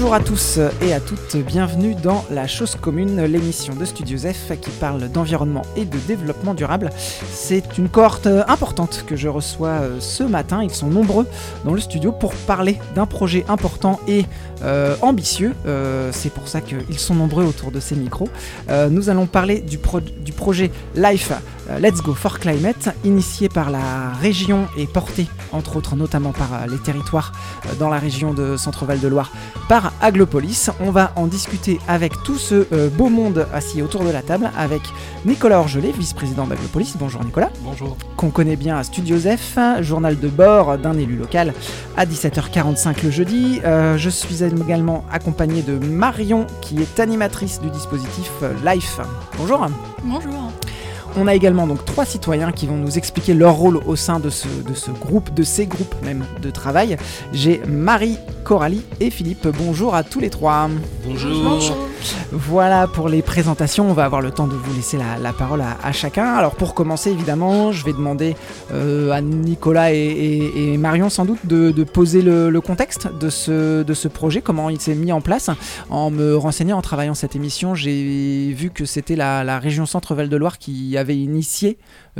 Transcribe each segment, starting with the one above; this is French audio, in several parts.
Bonjour à tous et à toutes, bienvenue dans La Chose Commune, l'émission de Studio F qui parle d'environnement et de développement durable. C'est une cohorte importante que je reçois ce matin, ils sont nombreux dans le studio pour parler d'un projet important et ambitieux. C'est pour ça qu'ils sont nombreux autour de ces micros. Nous allons parler du projet LIFE, Let's Go for Climate, initié par la région et porté entre autres notamment par les territoires dans la région de Centre-Val de Loire par Aglopolis. On va en discuter avec tout ce beau monde assis autour de la table, avec Nicolas Orgelet, vice-président d'Aglopolis. Bonjour Nicolas. Bonjour. Qu'on connaît bien à Studio F, journal de bord d'un élu local à 17h45 le jeudi. Je suis également accompagné de Marion qui est animatrice du dispositif LIFE. Bonjour. Bonjour. On a également donc 3 citoyens qui vont nous expliquer leur rôle au sein de ce groupe, de ces groupes même de travail. J'ai Marie, Coralie et Philippe. Bonjour à tous les 3. Bonjour. Bonjour. Voilà pour les présentations, on va avoir le temps de vous laisser la parole à chacun. Alors pour commencer évidemment, je vais demander à Nicolas et Marion sans doute de poser le contexte de ce projet, comment il s'est mis en place. En me renseignant, en travaillant cette émission, j'ai vu que c'était la région Centre-Val de Loire qui avait initié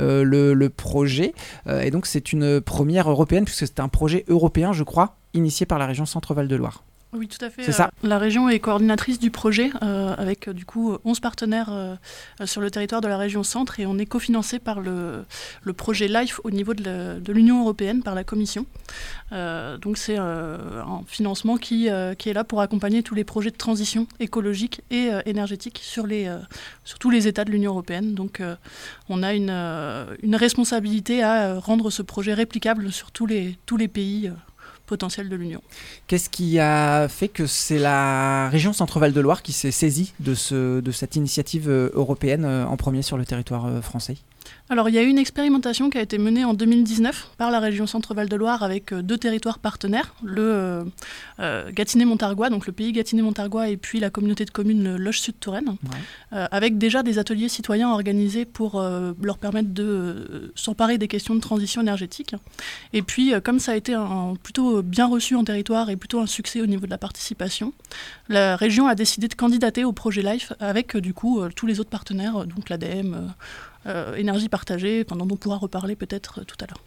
le projet. Et donc c'est une première européenne puisque c'est un projet européen je crois, initié par la région Centre-Val de Loire. Oui, tout à fait. C'est ça. La région est coordinatrice du projet avec du coup 11 partenaires sur le territoire de la région Centre et on est cofinancé par le projet LIFE au niveau de l'Union européenne par la Commission. Donc c'est un financement qui est là pour accompagner tous les projets de transition écologique et énergétique sur tous les États de l'Union européenne. Donc on a une responsabilité à rendre ce projet réplicable sur tous les pays potentiel de l'Union. Qu'est-ce qui a fait que c'est la région Centre-Val de Loire qui s'est saisie de cette initiative européenne en premier sur le territoire français ? Alors, il y a eu une expérimentation qui a été menée en 2019 par la région Centre-Val de Loire avec 2 territoires partenaires, le Gâtinais-Montargois, donc le pays Gâtinais-Montargois et puis la communauté de communes Loche-Sud-Touraine, avec déjà des ateliers citoyens organisés pour leur permettre de s'emparer des questions de transition énergétique. Et puis, comme ça a été plutôt bien reçu en territoire et plutôt un succès au niveau de la participation, la région a décidé de candidater au projet LIFE avec du coup tous les autres partenaires, donc l'ADEME, énergie partagée, dont on pourra reparler peut-être tout à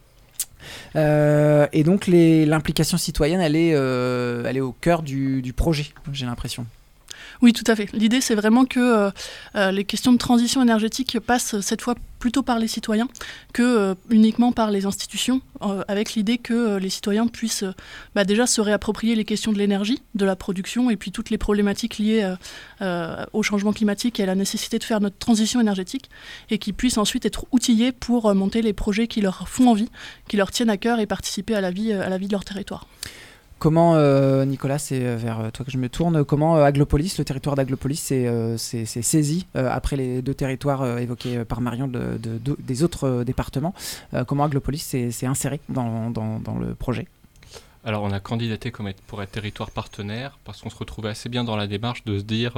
l'heure. Et donc l'implication citoyenne, elle est au cœur du projet, j'ai l'impression. Oui, tout à fait. L'idée, c'est vraiment que les questions de transition énergétique passent cette fois plutôt par les citoyens que uniquement par les institutions, avec l'idée que les citoyens puissent déjà se réapproprier les questions de l'énergie, de la production et puis toutes les problématiques liées au changement climatique et à la nécessité de faire notre transition énergétique et qu'ils puissent ensuite être outillés pour monter les projets qui leur font envie, qui leur tiennent à cœur et participer à la vie de leur territoire. Comment, Nicolas, c'est vers toi que je me tourne, comment Aglopolis, le territoire d'Aglopolis s'est saisi après les 2 territoires évoqués par Marion des autres départements, comment Aglopolis s'est inséré dans le projet ? Alors on a candidaté pour être territoire partenaire parce qu'on se retrouvait assez bien dans la démarche de se dire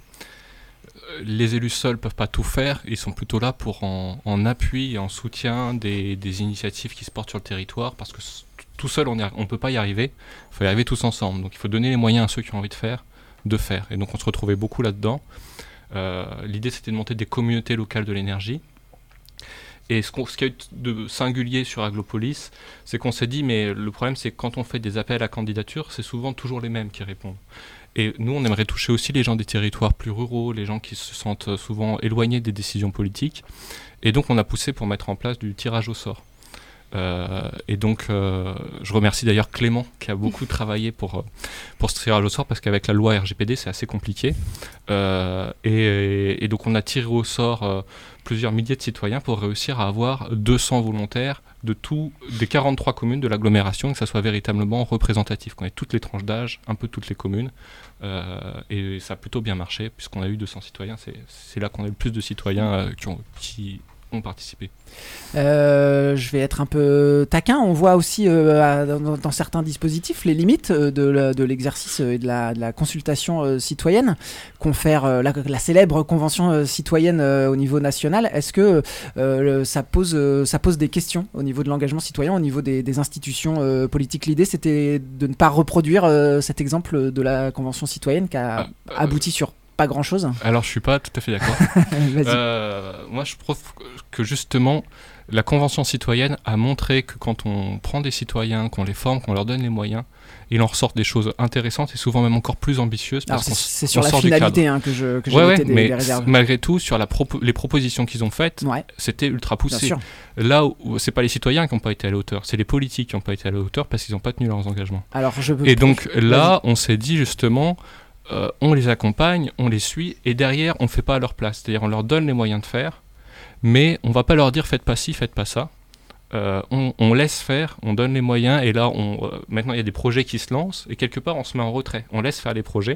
les élus seuls ne peuvent pas tout faire, ils sont plutôt là pour en appui et en soutien des initiatives qui se portent sur le territoire parce que tout seul, on ne peut pas y arriver, il faut y arriver tous ensemble. Donc il faut donner les moyens à ceux qui ont envie de faire. Et donc on se retrouvait beaucoup là-dedans. L'idée, c'était de monter des communautés locales de l'énergie. Et ce qu'il y a eu de singulier sur Aglopolis, c'est qu'on s'est dit, mais le problème, c'est que quand on fait des appels à candidature, c'est souvent toujours les mêmes qui répondent. Et nous, on aimerait toucher aussi les gens des territoires plus ruraux, les gens qui se sentent souvent éloignés des décisions politiques. Et donc on a poussé pour mettre en place du tirage au sort. Et donc je remercie d'ailleurs Clément qui a beaucoup travaillé pour ce tirage au sort parce qu'avec la loi RGPD c'est assez compliqué et donc on a tiré au sort plusieurs milliers de citoyens pour réussir à avoir 200 volontaires des 43 communes de l'agglomération et que ça soit véritablement représentatif, qu'on ait toutes les tranches d'âge, un peu toutes les communes et ça a plutôt bien marché puisqu'on a eu 200 citoyens, c'est là qu'on a eu le plus de citoyens qui ont participé. Je vais être un peu taquin. On voit aussi dans certains dispositifs les limites de l'exercice et de la consultation citoyenne. Confère la célèbre convention citoyenne au niveau national. Est-ce que ça pose des questions au niveau de l'engagement citoyen, au niveau des institutions politiques? L'idée, c'était de ne pas reproduire cet exemple de la convention citoyenne qui a abouti sur pas grand-chose. Alors, je suis pas tout à fait d'accord. Moi, je trouve que justement, la Convention citoyenne a montré que quand on prend des citoyens, qu'on les forme, qu'on leur donne les moyens, il en ressort des choses intéressantes et souvent même encore plus ambitieuses. Parce Alors c'est sur la finalité que j'ai noté des réserves. Malgré tout, sur les propositions qu'ils ont faites, c'était ultra poussé. Là où c'est pas les citoyens qui n'ont pas été à la hauteur, c'est les politiques qui n'ont pas été à la hauteur parce qu'ils n'ont pas tenu leurs engagements. Donc là, on s'est dit justement... on les accompagne, on les suit, et derrière, on ne fait pas à leur place. C'est-à-dire, on leur donne les moyens de faire, mais on ne va pas leur dire « faites pas ci, faites pas ça ». On laisse faire, on donne les moyens, et là, maintenant, il y a des projets qui se lancent, et quelque part, on se met en retrait. On laisse faire les projets,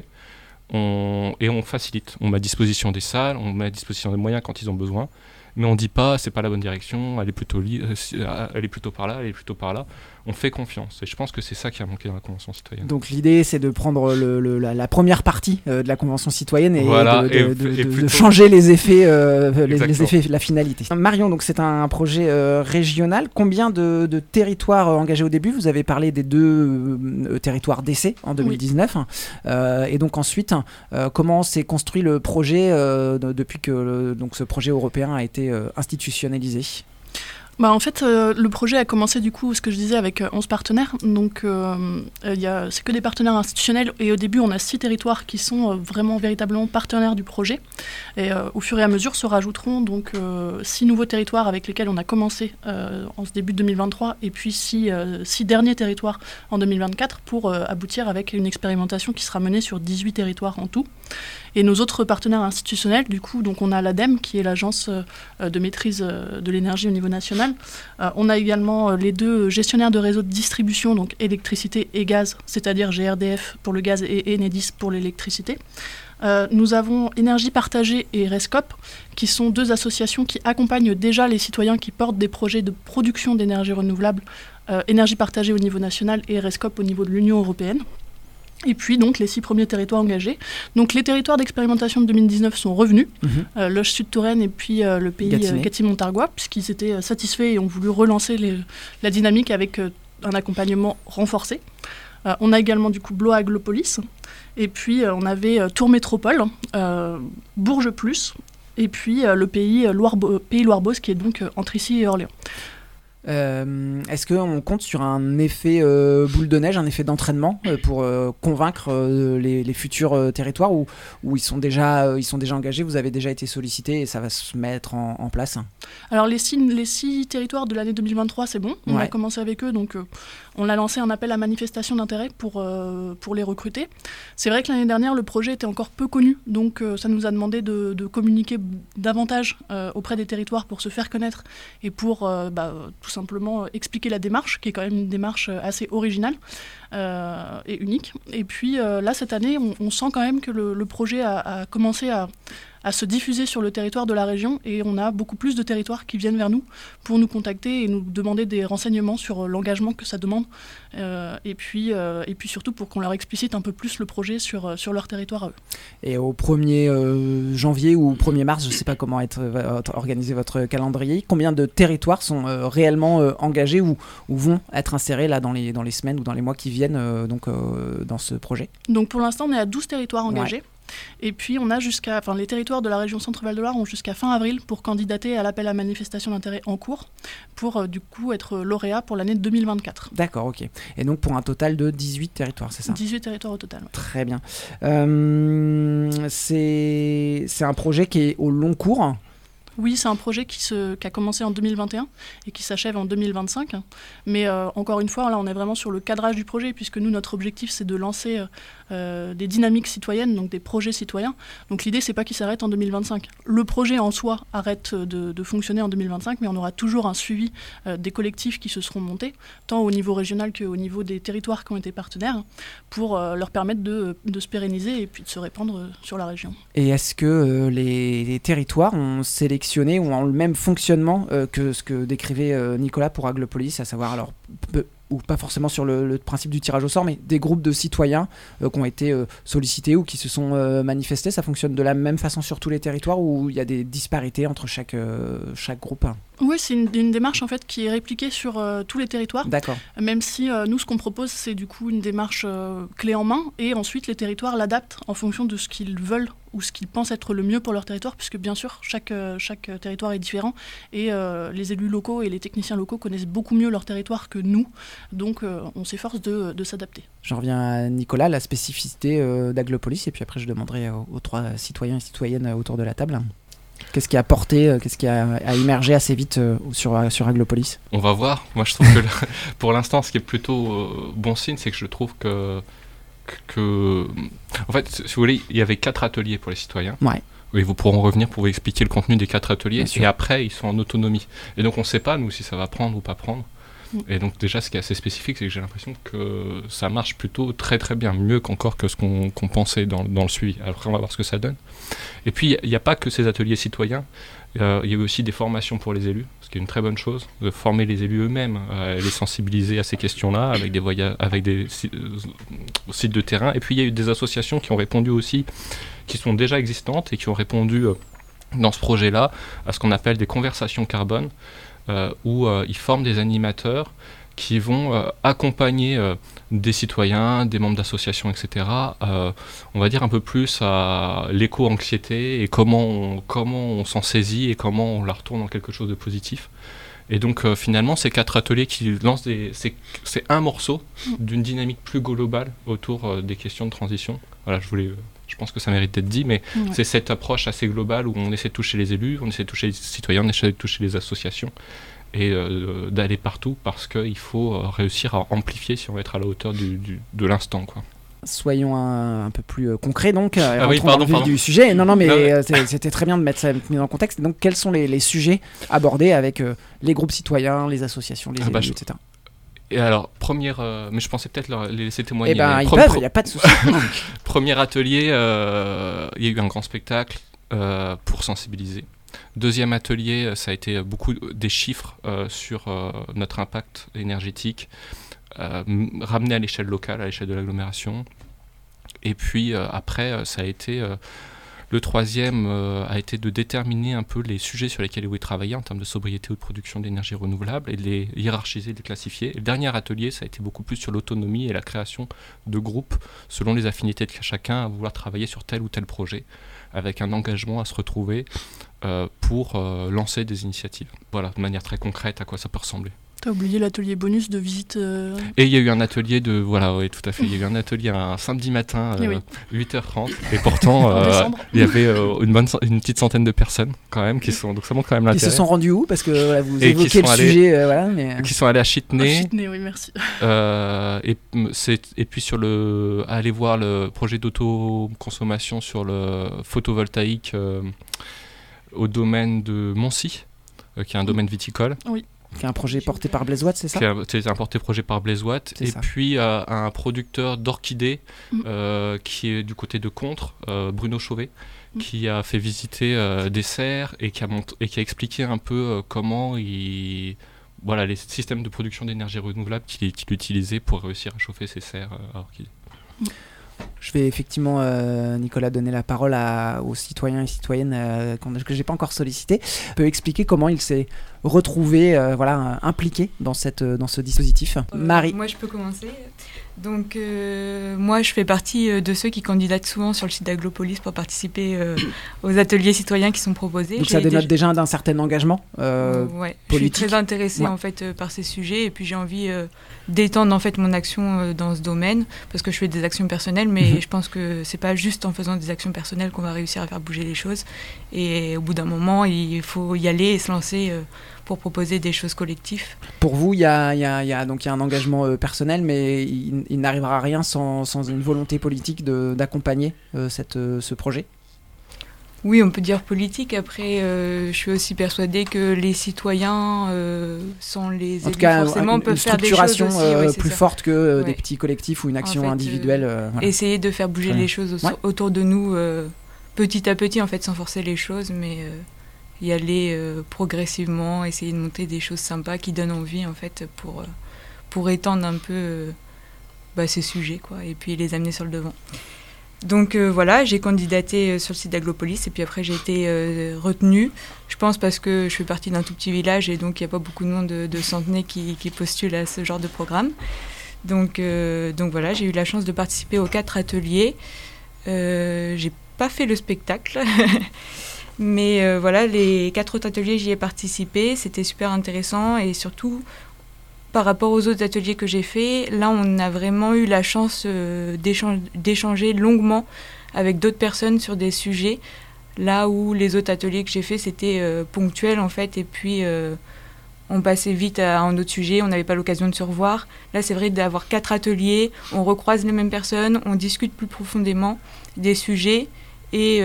et on facilite. On met à disposition des salles, on met à disposition des moyens quand ils ont besoin, mais on ne dit pas « c'est pas la bonne direction, elle est plutôt par là, elle est plutôt par là ». On fait confiance. Et je pense que c'est ça qui a manqué dans la Convention citoyenne. Donc l'idée, c'est de prendre la première partie de la Convention citoyenne et de changer les effets, la finalité. Marion, donc c'est un projet régional. Combien de territoires engagés au début? Vous avez parlé des 2 territoires d'essai en 2019. Oui. Et donc ensuite, comment s'est construit le projet depuis que donc ce projet européen a été institutionnalisé? En fait, le projet a commencé du coup, ce que je disais, avec 11 partenaires. Donc, c'est que des partenaires institutionnels. Et au début, on a 6 territoires qui sont vraiment, véritablement partenaires du projet. Et au fur et à mesure, se rajouteront donc 6 nouveaux territoires avec lesquels on a commencé en ce début de 2023. Et puis 6 derniers territoires en 2024 pour aboutir avec une expérimentation qui sera menée sur 18 territoires en tout. Et nos autres partenaires institutionnels, du coup, donc on a l'ADEME, qui est l'agence de maîtrise de l'énergie au niveau national. On a également les 2 gestionnaires de réseaux de distribution, donc électricité et gaz, c'est-à-dire GRDF pour le gaz et Enedis pour l'électricité. Nous avons Énergie Partagée et Rescope, qui sont 2 associations qui accompagnent déjà les citoyens qui portent des projets de production d'énergie renouvelable, Énergie Partagée au niveau national et Rescope au niveau de l'Union européenne. Et puis donc les 6 premiers territoires engagés. Donc les territoires d'expérimentation de 2019 sont revenus, Loches Sud-Touraine et puis le pays Gâtinais-Montargois, puisqu'ils étaient satisfaits et ont voulu relancer la dynamique avec un accompagnement renforcé. On a également du coup Blois-Aglopolis, et puis on avait Tours Métropole, Bourges Plus, et puis le pays Loire-Beauce qui est donc entre ici et Orléans. Est-ce qu'on compte sur un effet boule de neige, un effet d'entraînement pour convaincre les futurs territoires où ils sont déjà engagés, vous avez déjà été sollicités et ça va se mettre en place? Alors les 6 territoires de l'année 2023, c'est bon, on a commencé avec eux, donc on a lancé un appel à manifestation d'intérêt pour les recruter. C'est vrai que l'année dernière, le projet était encore peu connu, donc ça nous a demandé de communiquer davantage auprès des territoires pour se faire connaître et pour tout simplement expliquer la démarche, qui est quand même une démarche assez originale et unique. Et puis là, cette année, on sent quand même que le projet a commencé à se diffuser sur le territoire de la région, et on a beaucoup plus de territoires qui viennent vers nous pour nous contacter et nous demander des renseignements sur l'engagement que ça demande, et puis surtout pour qu'on leur explicite un peu plus le projet sur leur territoire à eux. Et au 1er janvier ou 1er mars, je ne sais pas comment organisé votre calendrier, combien de territoires sont réellement engagés ou vont être insérés là, dans les semaines ou dans les mois qui viennent dans ce projet? Donc pour l'instant, on est à 12 territoires engagés. Et puis on a les territoires de la région Centre-Val de Loire ont jusqu'à fin avril pour candidater à l'appel à manifestation d'intérêt en cours pour du coup être lauréat pour l'année 2024. D'accord, ok. Et donc pour un total de 18 territoires, c'est ça? 18 territoires au total. Ouais. Très bien. C'est un projet qui est au long cours. Oui, c'est un projet qui a commencé en 2021 et qui s'achève en 2025. Mais encore une fois, là, on est vraiment sur le cadrage du projet, puisque nous, notre objectif, c'est de lancer des dynamiques citoyennes, donc des projets citoyens. Donc l'idée, c'est pas qu'il s'arrête en 2025. Le projet en soi arrête de fonctionner en 2025, mais on aura toujours un suivi des collectifs qui se seront montés, tant au niveau régional qu'au niveau des territoires qui ont été partenaires, pour leur permettre de se pérenniser et puis de se répandre sur la région. Et est-ce que les territoires ont sélectionné perfectionné ou ont le même fonctionnement que ce que décrivait Nicolas pour Aglopolis, à savoir alors ou pas forcément sur le principe du tirage au sort, mais des groupes de citoyens qui ont été sollicités ou qui se sont manifestés. Ça fonctionne de la même façon sur tous les territoires ou il y a des disparités entre chaque groupe? Oui, c'est une démarche en fait qui est répliquée sur tous les territoires. D'accord. Même si nous, ce qu'on propose, c'est du coup une démarche clé en main, et ensuite les territoires l'adaptent en fonction de ce qu'ils veulent ou ce qu'ils pensent être le mieux pour leur territoire, puisque bien sûr, chaque territoire est différent, et les élus locaux et les techniciens locaux connaissent beaucoup mieux leur territoire que nous, donc on s'efforce de s'adapter. J'en reviens à Nicolas, la spécificité d'Aglopolis, et puis après je demanderai aux 3 citoyens et citoyennes autour de la table. Qu'est-ce qui a porté, qu'est-ce qui a émergé assez vite sur Aglopolis? On va voir. Moi, je trouve que pour l'instant, ce qui est plutôt bon signe, c'est que je trouve que en fait, si vous voulez, il y avait 4 ateliers pour les citoyens. Ouais. Et vous pourront revenir pour vous expliquer le contenu des 4 ateliers. Et après, ils sont en autonomie. Et donc, on ne sait pas, nous, si ça va prendre ou pas prendre. Et donc, déjà, ce qui est assez spécifique, c'est que j'ai l'impression que ça marche plutôt très très bien, mieux qu'encore que ce qu'on pensait dans le suivi. Après, on va voir ce que ça donne. Et puis, il n'y a pas que ces ateliers citoyens. Il y a eu aussi des formations pour les élus, ce qui est une très bonne chose, de former les élus eux-mêmes, les sensibiliser à ces questions-là, avec des voyages, avec des sites de terrain. Et puis, il y a eu des associations qui ont répondu aussi, qui sont déjà existantes et qui ont répondu dans ce projet-là à ce qu'on appelle des conversations carbone, où ils forment des animateurs qui vont accompagner des citoyens, des membres d'associations, etc. On va dire un peu plus à l'éco-anxiété et comment on s'en saisit et comment on la retourne en quelque chose de positif. Et donc finalement, ces 4 ateliers qui lancent c'est un morceau d'une dynamique plus globale autour des questions de transition. Voilà, je pense que ça mérite d'être dit, mais c'est cette approche assez globale où on essaie de toucher les élus, on essaie de toucher les citoyens, on essaie de toucher les associations et d'aller partout parce qu'il faut réussir à amplifier si on veut être à la hauteur de l'instant, quoi. Soyons un peu plus concrets donc, pardon. Du sujet. Non, mais c'était très bien de mettre ça dans le contexte. Donc, quels sont les sujets abordés avec les groupes citoyens, les associations, les élus, etc. Et alors, mais je pensais peut-être les laisser témoigner. Eh ben, ils peuvent, il n'y a pas de souci. Premier atelier, il y a eu un grand spectacle pour sensibiliser. Deuxième atelier, ça a été beaucoup des chiffres sur notre impact énergétique, ramené à l'échelle locale, à l'échelle de l'agglomération. Et puis après, ça a été... le troisième a été de déterminer un peu les sujets sur lesquels vous travailler en termes de sobriété ou de production d'énergie renouvelable et de les hiérarchiser, de les classifier. Et le dernier atelier, ça a été beaucoup plus sur l'autonomie et la création de groupes selon les affinités de chacun à vouloir travailler sur tel ou tel projet, avec un engagement à se retrouver pour lancer des initiatives. Voilà, de manière très concrète, à quoi ça peut ressembler. T'as oublié l'atelier bonus de visite Et il y a eu un atelier oui, tout à fait. Il y a eu un atelier un samedi matin, 8h30. Et pourtant, il y avait une petite centaine de personnes, quand même, qui sont... Donc ça montre quand même l'intérêt. Qui se sont rendus où? Parce que vous évoquez le sujet, qui sont allés à Chitenay. Chitenay, oui, merci. Et puis aller voir le projet d'autoconsommation sur le photovoltaïque au domaine de Moncy, qui est un domaine viticole. Oui. Qui est un projet porté par Blaise Watt, c'est ça? C'est un projet par Blaise Watt. Et puis un producteur d'orchidées qui est du côté de Contres, Bruno Chauvet, qui a fait visiter des serres et qui a expliqué un peu comment les systèmes de production d'énergie renouvelable qu'il utilisait pour réussir à chauffer ses serres à orchidées. Je vais effectivement, Nicolas, donner la parole aux citoyens et citoyennes que je n'ai pas encore sollicités. Peut expliquer comment il s'est retrouvé impliqué dans ce dispositif. Marie. Moi, je peux commencer. Donc, moi, je fais partie de ceux qui candidatent souvent sur le site d'Aglopolis pour participer aux ateliers citoyens qui sont proposés. Donc, ça dénote déjà d'un certain engagement politique. Je suis très intéressée en fait, par ces sujets et puis j'ai envie d'étendre en fait, mon action dans ce domaine parce que je fais des actions personnelles, mais je pense que c'est pas juste en faisant des actions personnelles qu'on va réussir à faire bouger les choses. Et au bout d'un moment, il faut y aller et se lancer pour proposer des choses collectives. Pour vous, il y a un engagement personnel, mais il n'arrivera à rien sans une volonté politique d'accompagner ce projet? Oui, on peut dire politique. Après, je suis aussi persuadée que les citoyens, sans les élus, forcément, peuvent faire des choses aussi. Une structuration plus forte que des petits collectifs ou une action individuelle. Essayer de faire bouger les choses autour de nous, petit à petit, en fait, sans forcer les choses, mais y aller progressivement, essayer de monter des choses sympas qui donnent envie en fait pour étendre un peu ces sujets quoi, et puis les amener sur le devant. Donc voilà, j'ai candidaté sur le site d'Aglopolis et puis après j'ai été retenue, je pense parce que je fais partie d'un tout petit village et donc il n'y a pas beaucoup de monde de centenaires qui postule à ce genre de programme. Donc voilà, j'ai eu la chance de participer aux 4 ateliers. J'ai pas fait le spectacle, mais voilà, les 4 autres ateliers, j'y ai participé, c'était super intéressant et surtout par rapport aux autres ateliers que j'ai faits, là on a vraiment eu la chance d'échanger longuement avec d'autres personnes sur des sujets, là où les autres ateliers que j'ai faits c'était ponctuel en fait, et puis on passait vite à un autre sujet, on n'avait pas l'occasion de se revoir. Là c'est vrai d'avoir 4 ateliers, on recroise les mêmes personnes, on discute plus profondément des sujets et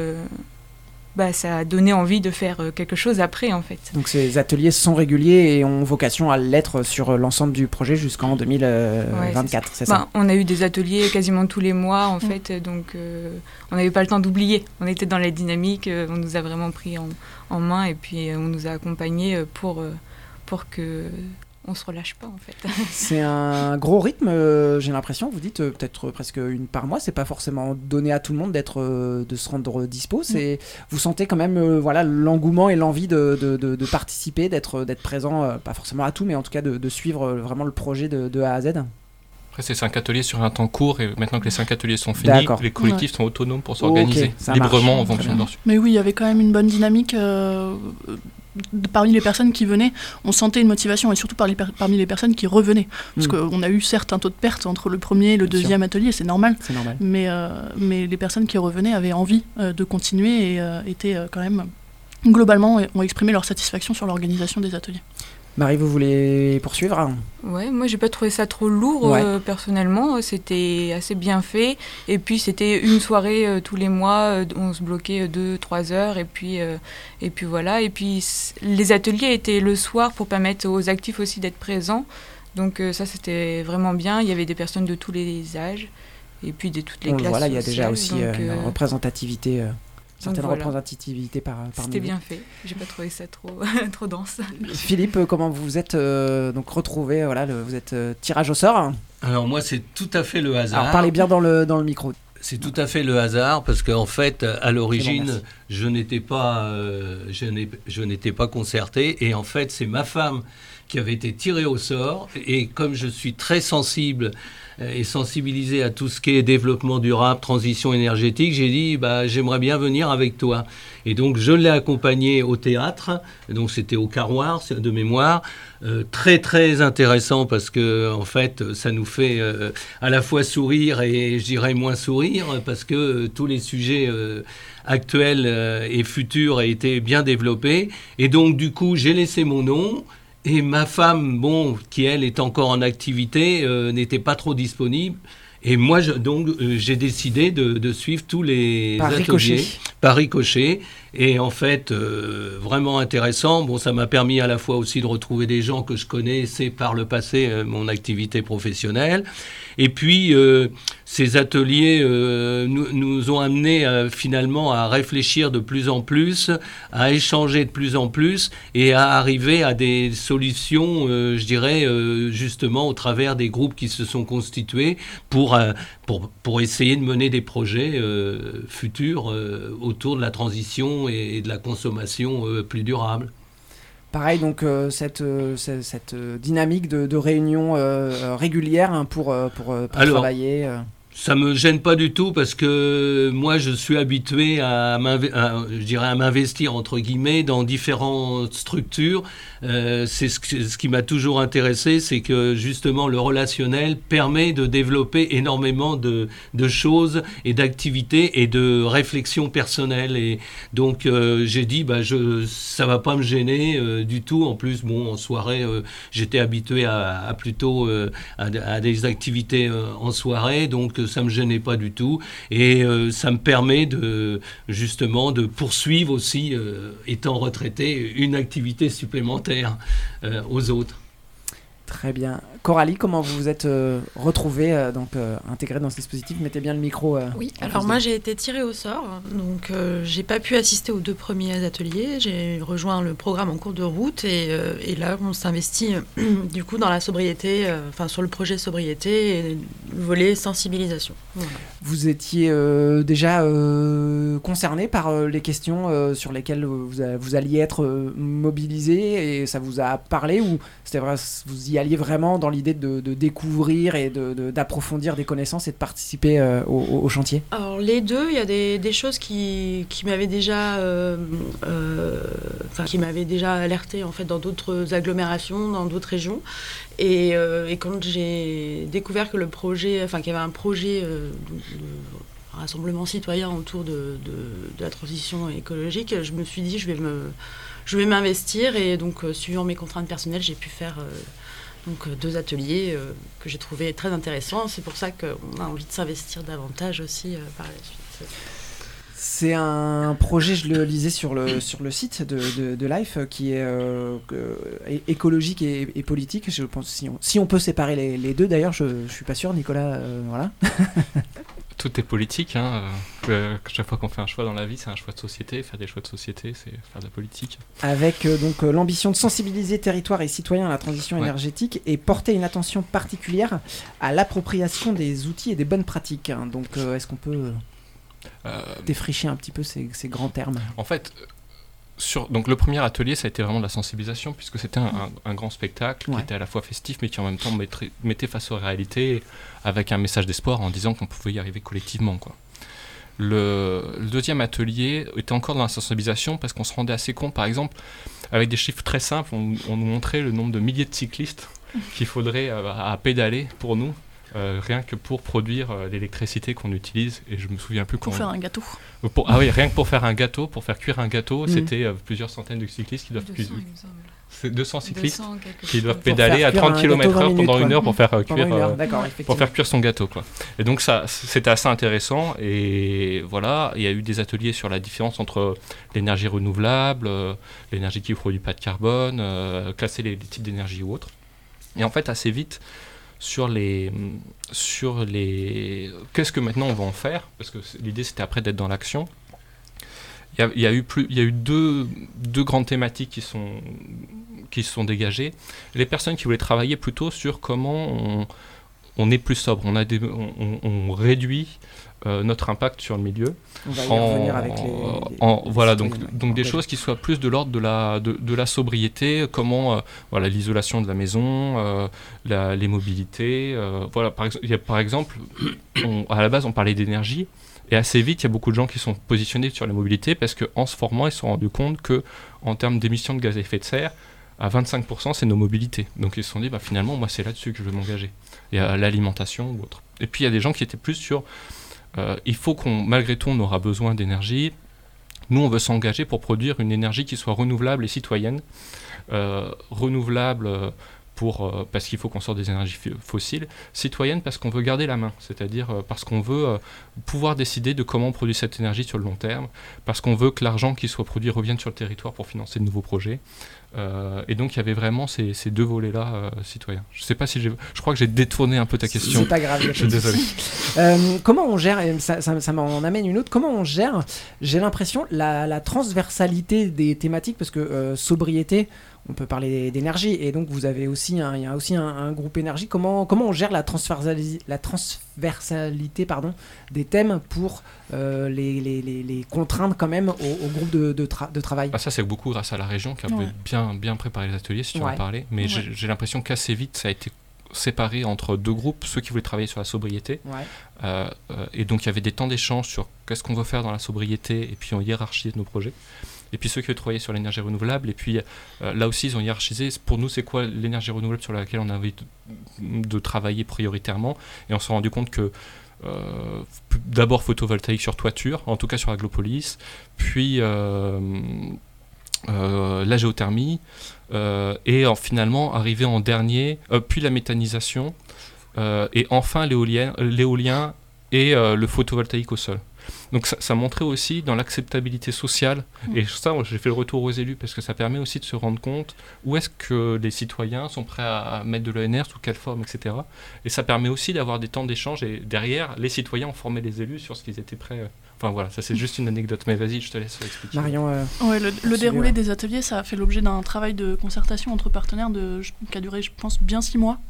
ça a donné envie de faire quelque chose après en fait. Donc ces ateliers sont réguliers et ont vocation à l'être sur l'ensemble du projet jusqu'en 2024, c'est ça? On a eu des ateliers quasiment tous les mois en fait, donc on n'avait pas le temps d'oublier. On était dans la dynamique, on nous a vraiment pris en main et puis on nous a accompagnés pour que on se relâche pas en fait. C'est un gros rythme, j'ai l'impression. Vous dites peut-être presque une par mois. C'est pas forcément donné à tout le monde de se rendre dispo. Vous sentez quand même l'engouement et l'envie de participer, d'être présent, pas forcément à tout, mais en tout cas de suivre vraiment le projet de A à Z. Après, c'est 5 ateliers sur un temps court et maintenant que les 5 ateliers sont finis, les collectifs sont autonomes pour s'organiser librement en fonction de leur suite. Mais oui, il y avait quand même une bonne dynamique. Parmi les personnes qui venaient, on sentait une motivation et surtout parmi les personnes qui revenaient. Parce qu'on a eu certes un taux de perte entre le premier et le deuxième atelier, c'est normal. Mais les personnes qui revenaient avaient envie de continuer et étaient quand même, globalement, ont exprimé leur satisfaction sur l'organisation des ateliers. Marie, vous voulez poursuivre? Ouais, moi j'ai pas trouvé ça trop lourd personnellement, c'était assez bien fait et puis c'était une soirée tous les mois, on se bloquait 2-3 heures et puis voilà, et puis les ateliers étaient le soir pour permettre aux actifs aussi d'être présents, donc ça c'était vraiment bien, il y avait des personnes de tous les âges et puis de toutes les classes. Voilà, il y a déjà aussi une représentativité. Certaines représentativités par C'était bien fait, j'ai pas trouvé ça trop dense. Philippe, comment vous vous êtes donc retrouvé, vous êtes tirage au sort? Alors moi c'est tout à fait le hasard. Alors parlez bien dans le micro. C'est tout à fait le hasard parce qu'en fait à l'origine je n'étais pas concerté et en fait c'est ma femme qui avait été tirée au sort et comme je suis très sensible et sensibilisé à tout ce qui est développement durable, transition énergétique, j'ai dit j'aimerais bien venir avec toi. Et donc je l'ai accompagné au théâtre, donc c'était au Carroir de mémoire, très très intéressant parce que en fait ça nous fait à la fois sourire et je dirais moins sourire parce que tous les sujets actuels et futurs ont été bien développés et donc du coup j'ai laissé mon nom. Et ma femme, qui elle est encore en activité, n'était pas trop disponible. Et moi, j'ai décidé de suivre tous les ateliers par ricochet. Et en fait, vraiment intéressant. Ça m'a permis à la fois aussi de retrouver des gens que je connaissais par le passé, mon activité professionnelle. Et puis, ces ateliers nous ont amenés finalement à réfléchir de plus en plus, à échanger de plus en plus et à arriver à des solutions, je dirais, justement au travers des groupes qui se sont constitués pour essayer de mener des projets futurs autour de la transition et de la consommation plus durable. Pareil, donc cette dynamique de réunion régulière pour travailler. Ça me gêne pas du tout parce que moi je suis habitué à m'investir entre guillemets dans différentes structures. C'est ce qui m'a toujours intéressé, c'est que justement le relationnel permet de développer énormément de choses et d'activités et de réflexions personnelles. Et donc j'ai dit ça va pas me gêner du tout. En plus en soirée j'étais habitué à plutôt à des activités en soirée, donc ça me gênait pas du tout et ça me permet justement de poursuivre aussi, étant retraité, une activité supplémentaire aux autres. Très bien. Coralie, comment vous vous êtes retrouvée, intégrée dans ce dispositif? Mettez bien le micro. Oui, alors moi j'ai été tirée au sort, donc j'ai pas pu assister aux 2 premiers ateliers. J'ai rejoint le programme en cours de route et là on s'investit du coup dans la sobriété, sur le projet sobriété et le volet sensibilisation. Voilà. Vous étiez déjà concerné par les questions sur lesquelles vous alliez être mobilisé et ça vous a parlé, ou c'était vrai, vous y alliez vraiment dans l'idée de découvrir et d'approfondir des connaissances et de participer au chantier? Alors les deux, il y a des choses qui m'avaient déjà alerté en fait dans d'autres agglomérations, dans d'autres régions, et quand j'ai découvert que qu'il y avait un projet de rassemblement citoyen autour de la transition écologique, je me suis dit je vais m'investir, et donc suivant mes contraintes personnelles, j'ai pu faire 2 ateliers que j'ai trouvé très intéressants. C'est pour ça qu'on a envie de s'investir davantage aussi par la suite. C'est un projet, je le lisais sur le site de Life, qui est écologique et politique. Je pense si on peut séparer les deux, d'ailleurs, je suis pas sûr, Nicolas, voilà. Tout est politique, chaque fois qu'on fait un choix dans la vie, c'est un choix de société. Faire des choix de société, c'est faire de la politique. Avec l'ambition de sensibiliser territoires et citoyens à la transition énergétique et porter une attention particulière à l'appropriation des outils et des bonnes pratiques. Donc est-ce qu'on peut défricher un petit peu ces grands termes? En fait, donc le premier atelier, ça a été vraiment de la sensibilisation, puisque c'était un grand spectacle qui était à la fois festif, mais qui en même temps mettait face aux réalités, avec un message d'espoir en disant qu'on pouvait y arriver collectivement, quoi. Le deuxième atelier était encore dans la sensibilisation, parce qu'on se rendait assez compte, par exemple, avec des chiffres très simples, on nous montrait le nombre de milliers de cyclistes qu'il faudrait à pédaler pour nous, rien que pour produire l'électricité qu'on utilise, et je me souviens plus pour faire un gâteau. Rien que pour faire un gâteau, pour faire cuire un gâteau, c'était plusieurs centaines de cyclistes qui doivent 200 cyclistes qui doivent pédaler à 30 km/h pendant une heure pour faire cuire son gâteau, quoi. Et donc ça, c'était assez intéressant, et voilà, il y a eu des ateliers sur la différence entre l'énergie renouvelable, l'énergie qui ne produit pas de carbone, classer les types d'énergie ou autres. Et en fait, assez vite, sur les qu'est-ce que maintenant on va en faire, parce que l'idée c'était après d'être dans l'action. Il y a eu deux grandes thématiques qui se sont dégagées. Les personnes qui voulaient travailler plutôt sur comment on est plus sobre, on réduit notre impact sur le milieu. On va y revenir avec donc des choses qui soient plus de l'ordre de la sobriété, comment l'isolation de la maison, les mobilités. Par exemple, à la base on parlait d'énergie, et assez vite il y a beaucoup de gens qui sont positionnés sur la mobilité, parce qu'en se formant ils se sont rendus compte que en termes d'émissions de gaz à effet de serre, à 25% c'est nos mobilités. Donc ils se sont dit finalement moi c'est là-dessus que je veux m'engager, et à l'alimentation ou autre. Et puis il y a des gens qui étaient plus sur il faut malgré tout on aura besoin d'énergie. Nous on veut s'engager pour produire une énergie qui soit renouvelable et citoyenne. Renouvelable parce qu'il faut qu'on sorte des énergies fossiles, citoyenne parce qu'on veut garder la main, c'est-à-dire parce qu'on veut pouvoir décider de comment on produit cette énergie sur le long terme, parce qu'on veut que l'argent qui soit produit revienne sur le territoire pour financer de nouveaux projets. Et donc il y avait vraiment ces deux volets-là citoyens. Je crois que j'ai détourné un peu ta question. C'est pas grave. Je suis désolé. Comment on gère, ça m'en amène une autre, comment on gère, j'ai l'impression, la transversalité des thématiques, parce que sobriété, on peut parler d'énergie, et donc il y a aussi un groupe énergie. Comment on gère la transversalité des thèmes pour les contraindre quand même au groupe de travail? Ça c'est beaucoup grâce à la région qui a bien préparé les ateliers, si tu veux en parler, mais j'ai l'impression qu'assez vite ça a été séparé entre deux groupes, ceux qui voulaient travailler sur la sobriété, et donc il y avait des temps d'échange sur qu'est-ce qu'on veut faire dans la sobriété, et puis on hiérarchisait nos projets. Et puis ceux qui veulent travailler sur l'énergie renouvelable, et puis là aussi ils ont hiérarchisé, pour nous c'est quoi l'énergie renouvelable sur laquelle on a envie de travailler prioritairement, et on s'est rendu compte que d'abord photovoltaïque sur toiture, en tout cas sur Aglopolis, puis la géothermie, et finalement arrivé en dernier, puis la méthanisation, et enfin l'éolien et le photovoltaïque au sol. Donc ça montrait aussi dans l'acceptabilité sociale, et ça, j'ai fait le retour aux élus, parce que ça permet aussi de se rendre compte où est-ce que les citoyens sont prêts à mettre de l'ENR, sous quelle forme, etc. Et ça permet aussi d'avoir des temps d'échange, et derrière, les citoyens ont formé les élus sur ce qu'ils étaient prêts. Enfin voilà, ça c'est juste une anecdote, mais vas-y, je te laisse expliquer. Marion, le déroulé des ateliers, ça a fait l'objet d'un travail de concertation entre partenaires qui a duré, je pense, bien 6 mois.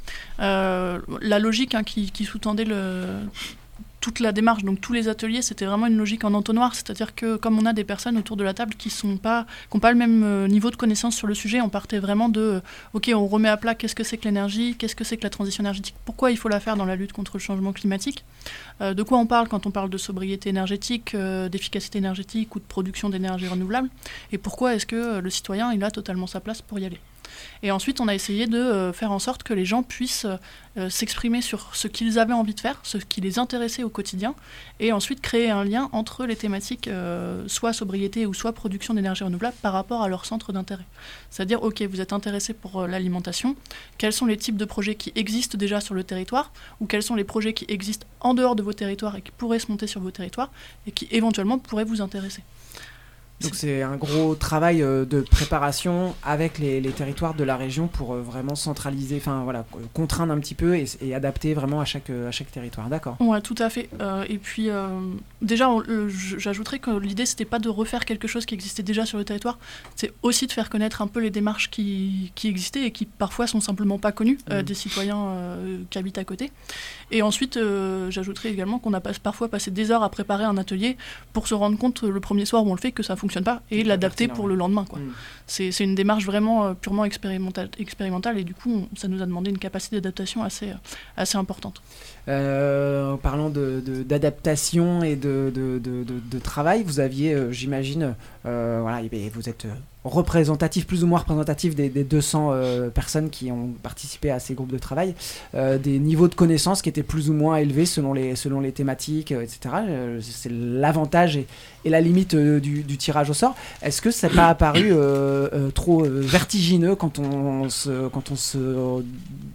La logique qui sous-tendait toute la démarche, donc tous les ateliers, c'était vraiment une logique en entonnoir, c'est-à-dire que comme on a des personnes autour de la table qui n'ont pas le même niveau de connaissance sur le sujet, on partait vraiment de ok, on remet à plat qu'est-ce que c'est que l'énergie, qu'est-ce que c'est que la transition énergétique, pourquoi il faut la faire dans la lutte contre le changement climatique, de quoi on parle quand on parle de sobriété énergétique, d'efficacité énergétique ou de production d'énergie renouvelable, et pourquoi est-ce que le citoyen il a totalement sa place pour y aller. Et ensuite, on a essayé de faire en sorte que les gens puissent s'exprimer sur ce qu'ils avaient envie de faire, ce qui les intéressait au quotidien, et ensuite créer un lien entre les thématiques soit sobriété ou soit production d'énergie renouvelable par rapport à leur centre d'intérêt. C'est-à-dire, ok, vous êtes intéressé pour l'alimentation, quels sont les types de projets qui existent déjà sur le territoire, ou quels sont les projets qui existent en dehors de vos territoires et qui pourraient se monter sur vos territoires, et qui éventuellement pourraient vous intéresser. Donc c'est un gros travail de préparation avec les territoires de la région pour vraiment centraliser, enfin voilà, contraindre un petit peu et adapter vraiment à chaque territoire. D'accord. Ouais, tout à fait. Et puis déjà, j'ajouterais que l'idée c'était pas de refaire quelque chose qui existait déjà sur le territoire, c'est aussi de faire connaître un peu les démarches qui existaient et qui parfois sont simplement pas connues des citoyens qui habitent à côté. Et ensuite, j'ajouterais également qu'on a parfois passé des heures à préparer un atelier pour se rendre compte le premier soir où on le fait que ça fonctionne pas et l'adapter pour le lendemain, quoi. C'est une démarche vraiment purement expérimentale et du coup ça nous a demandé une capacité d'adaptation assez importante. Parlant d'adaptation et de travail, vous aviez, j'imagine, voilà, vous êtes représentatif, plus ou moins représentatif des 200 personnes qui ont participé à ces groupes de travail, des niveaux de connaissances qui étaient plus ou moins élevés selon les thématiques, etc. C'est l'avantage et la limite du tirage au sort. Est-ce que ça n'a pas apparu trop vertigineux quand on se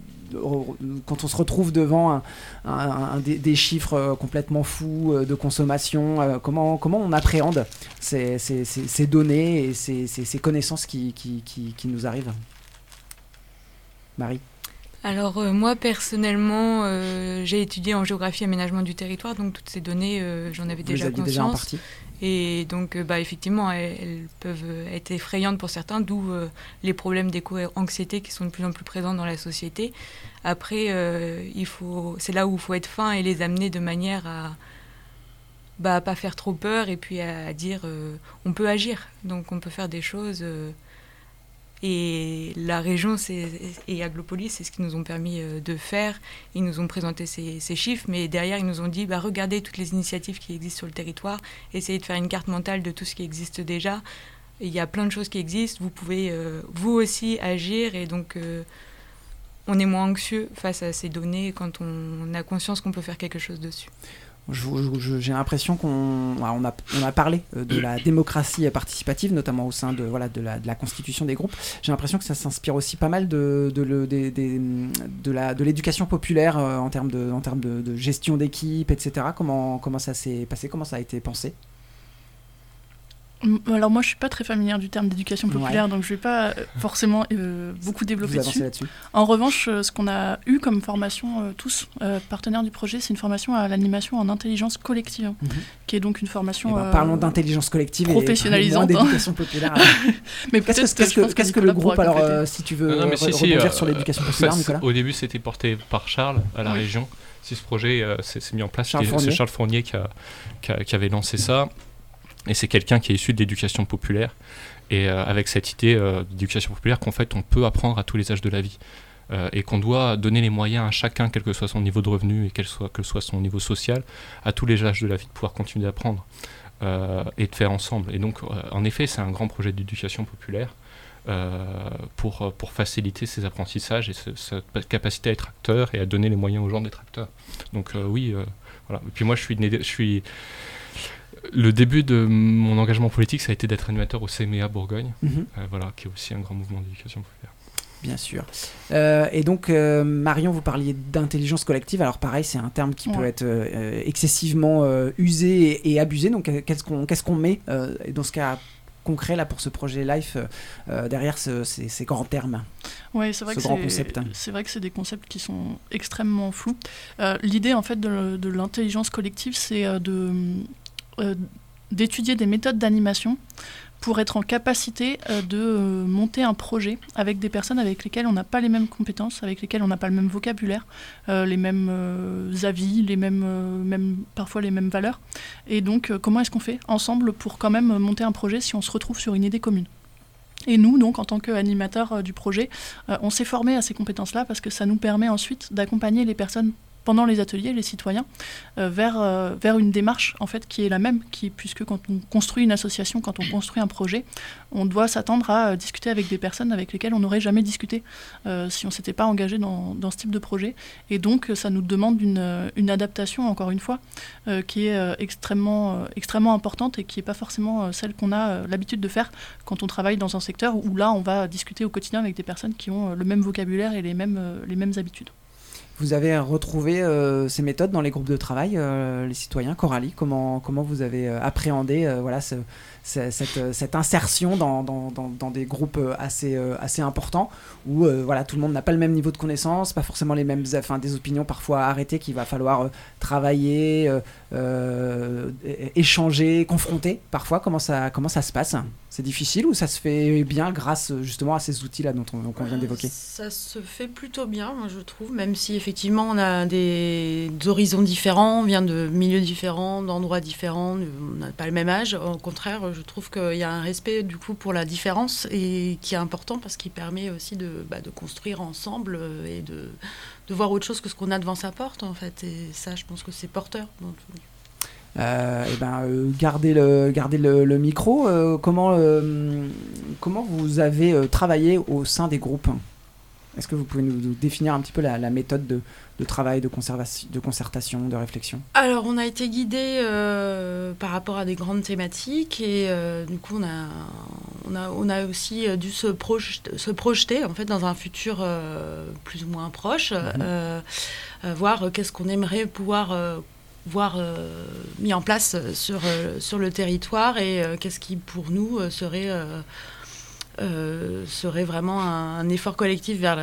retrouve devant des chiffres complètement fous de consommation, comment on appréhende ces données et ces connaissances qui nous arrivent? Marie? Alors moi personnellement j'ai étudié en géographie et aménagement du territoire, donc toutes ces données j'en avais déjà conscience. Déjà en partie. Et donc effectivement elles peuvent être effrayantes pour certains, d'où les problèmes d'éco-anxiété qui sont de plus en plus présents dans la société. Après c'est là où il faut être fin et les amener de manière à pas faire trop peur et puis à dire on peut agir, donc on peut faire des choses. Et la région et Aglopolis, c'est ce qu'ils nous ont permis de faire. Ils nous ont présenté ces chiffres, mais derrière, ils nous ont dit regardez toutes les initiatives qui existent sur le territoire, essayez de faire une carte mentale de tout ce qui existe déjà. Il y a plein de choses qui existent, vous pouvez vous aussi agir, et donc on est moins anxieux face à ces données quand on a conscience qu'on peut faire quelque chose dessus. J'ai l'impression qu'on a parlé de la démocratie participative, notamment au sein de la constitution des groupes. J'ai l'impression que ça s'inspire aussi pas mal de l'éducation populaire en termes de gestion d'équipe, etc. Comment ça s'est passé, comment ça a été pensé? Alors moi je suis pas très familière du terme d'éducation populaire, donc je vais pas forcément beaucoup développer dessus. En revanche, ce qu'on a eu comme formation tous partenaires du projet, c'est une formation à l'animation en intelligence collective, qui est donc une formation parlons d'intelligence collective professionnalisante, et d'éducation populaire. Mais qu'est-ce que le groupe, alors si tu veux rebondir sur l'éducation populaire, Nicolas? Au début c'était porté par Charles à la région. Si ce projet s'est mis en place, c'est Charles Fournier qui avait lancé ça. Et c'est quelqu'un qui est issu de l'éducation populaire, et avec cette idée d'éducation populaire qu'en fait on peut apprendre à tous les âges de la vie, et qu'on doit donner les moyens à chacun, quel que soit son niveau de revenu et quel soit son niveau social, à tous les âges de la vie de pouvoir continuer d'apprendre et de faire ensemble. Et donc en effet c'est un grand projet d'éducation populaire pour faciliter ces apprentissages et cette capacité à être acteur et à donner les moyens aux gens d'être acteurs. Donc oui, voilà. Et puis moi je suis le début de mon engagement politique, ça a été d'être animateur au CMEA Bourgogne, qui est aussi un grand mouvement d'éducation populaire. Bien sûr. Et donc, Marion, vous parliez d'intelligence collective. Alors pareil, c'est un terme qui peut être excessivement usé et abusé. Donc, qu'est-ce qu'on met dans ce cas concret là pour ce projet Life derrière ces grands termes? Oui, c'est vrai c'est vrai que c'est des concepts qui sont extrêmement flous. L'idée en fait de l'intelligence collective, c'est d'étudier des méthodes d'animation pour être en capacité de monter un projet avec des personnes avec lesquelles on n'a pas les mêmes compétences, avec lesquelles on n'a pas le même vocabulaire, les mêmes avis, même parfois les mêmes valeurs. Et donc, comment est-ce qu'on fait ensemble pour quand même monter un projet si on se retrouve sur une idée commune ? Et nous, donc, en tant qu'animateurs du projet, on s'est formé à ces compétences-là parce que ça nous permet ensuite d'accompagner les personnes pendant les ateliers, les citoyens, vers une démarche en fait, qui est la même, puisque quand on construit une association, quand on construit un projet, on doit s'attendre à discuter avec des personnes avec lesquelles on n'aurait jamais discuté si on ne s'était pas engagé dans ce type de projet. Et donc, ça nous demande une adaptation, encore une fois, qui est extrêmement importante et qui n'est pas forcément celle qu'on a l'habitude de faire quand on travaille dans un secteur où là, on va discuter au quotidien avec des personnes qui ont le même vocabulaire et les mêmes habitudes. Vous avez retrouvé ces méthodes dans les groupes de travail, les citoyens. Coralie, comment vous avez appréhendé cette insertion dans des groupes assez importants où tout le monde n'a pas le même niveau de connaissance, pas forcément les mêmes, des opinions parfois arrêtées qu'il va falloir travailler, échanger, confronter parfois. Comment ça se passe ? C'est difficile ou ça se fait bien grâce justement à ces outils-là dont on vient d'évoquer ? Ça se fait plutôt bien, moi je trouve, même si effectivement on a des horizons différents, on vient de milieux différents, d'endroits différents, on n'a pas le même âge. Au contraire, je trouve qu'il y a un respect du coup pour la différence et qui est important parce qu'il permet aussi de construire ensemble et de voir autre chose que ce qu'on a devant sa porte en fait. Et ça, je pense que c'est porteur. Gardez le micro. Comment vous avez travaillé au sein des groupes ? Est-ce que vous pouvez nous définir un petit peu la méthode de travail, de concertation, de réflexion ? Alors, on a été guidés par rapport à des grandes thématiques et du coup, on a aussi dû se projeter en fait, dans un futur plus ou moins proche, voir qu'est-ce qu'on aimerait pouvoir voir mis en place sur le territoire et qu'est-ce qui, pour nous, serait vraiment un effort collectif vers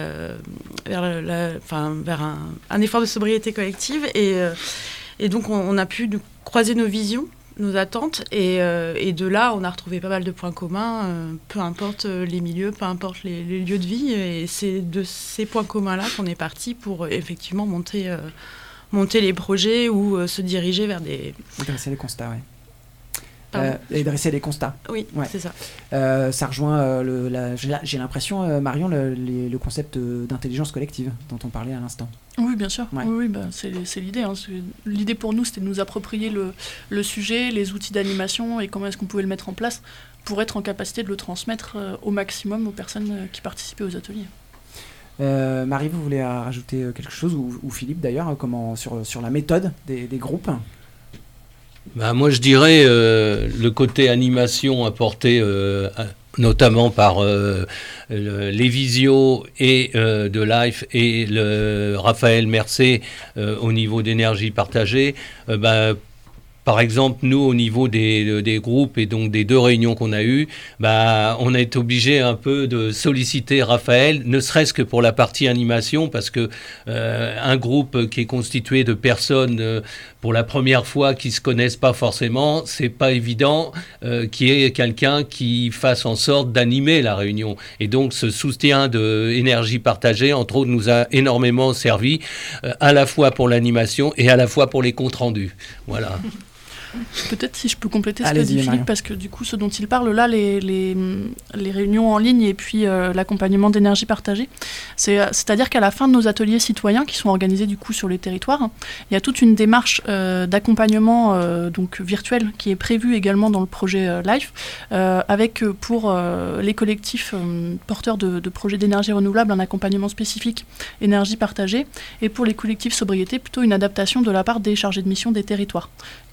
un effort de sobriété collective. Et donc, on a pu croiser nos visions, nos attentes, et de là, on a retrouvé pas mal de points communs, peu importe les milieux, peu importe les lieux de vie. Et c'est de ces points communs-là qu'on est parti pour effectivement monter les projets ou se diriger vers des... Dresser les constats, oui. Et dresser les constats. Oui, ouais. C'est ça. Ça rejoint, j'ai l'impression, Marion, le concept d'intelligence collective dont on parlait à l'instant. Oui, bien sûr. Ouais. Oui, c'est l'idée. Hein. L'idée pour nous, c'était de nous approprier le sujet, les outils d'animation et comment est-ce qu'on pouvait le mettre en place pour être en capacité de le transmettre au maximum aux personnes qui participaient aux ateliers. Marie, vous voulez rajouter quelque chose ou Philippe d'ailleurs, sur la méthode des groupes ? Moi je dirais le côté animation apporté notamment par les visios et de Life et le Raphaël Mercé au niveau d'énergie partagée. Par exemple, nous, au niveau des groupes et donc des 2 réunions qu'on a eues, on a été obligé un peu de solliciter Raphaël, ne serait-ce que pour la partie animation, parce que un groupe qui est constitué de personnes pour la première fois qui se connaissent pas forcément, c'est pas évident qu'il y ait quelqu'un qui fasse en sorte d'animer la réunion. Et donc, ce soutien de énergie partagée, entre autres, nous a énormément servi, à la fois pour l'animation et à la fois pour les comptes rendus. Voilà. Peut-être si je peux compléter ce qu'a dit Philippe, parce que du coup, ce dont il parle là, les réunions en ligne et puis l'accompagnement d'énergie partagée, c'est-à-dire qu'à la fin de nos ateliers citoyens qui sont organisés du coup sur les territoires, il y a toute une démarche d'accompagnement donc virtuel qui est prévue également dans le projet Life, avec pour les collectifs porteurs de projets d'énergie renouvelable un accompagnement spécifique énergie partagée, et pour les collectifs sobriété plutôt une adaptation de la part des chargés de mission des territoires qui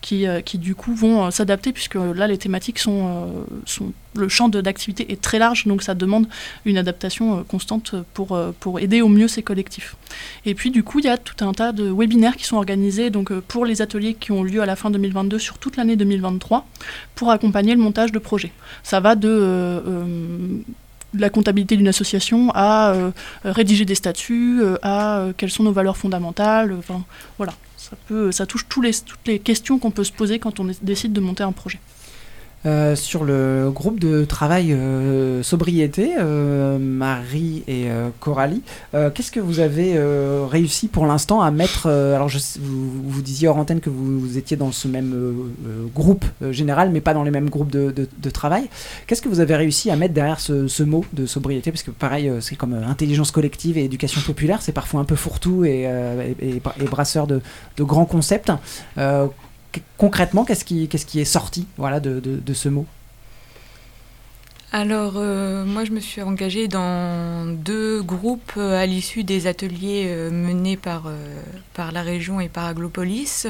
qui du coup vont s'adapter, puisque là les thématiques sont le champ d'activité est très large, donc ça demande une adaptation constante pour aider au mieux ces collectifs. Et puis du coup il y a tout un tas de webinaires qui sont organisés donc, pour les ateliers qui ont lieu à la fin 2022 sur toute l'année 2023 pour accompagner le montage de projets. Ça va de la comptabilité d'une association à rédiger des statuts, à quelles sont nos valeurs fondamentales, enfin voilà. Ça touche toutes les questions qu'on peut se poser quand on décide de monter un projet. Sur le groupe de travail sobriété, Marie et Coralie, qu'est-ce que vous avez réussi pour l'instant à mettre alors vous disiez hors antenne que vous étiez dans ce même groupe général, mais pas dans les mêmes groupes de travail. Qu'est-ce que vous avez réussi à mettre derrière ce mot de sobriété? Parce que pareil, c'est comme intelligence collective et éducation populaire, c'est parfois un peu fourre-tout et brasseur de grands concepts. Concrètement, qu'est-ce qui est sorti de ce mot? Alors, moi, je me suis engagée dans 2 groupes à l'issue des ateliers menés par la région et par Aglopolis.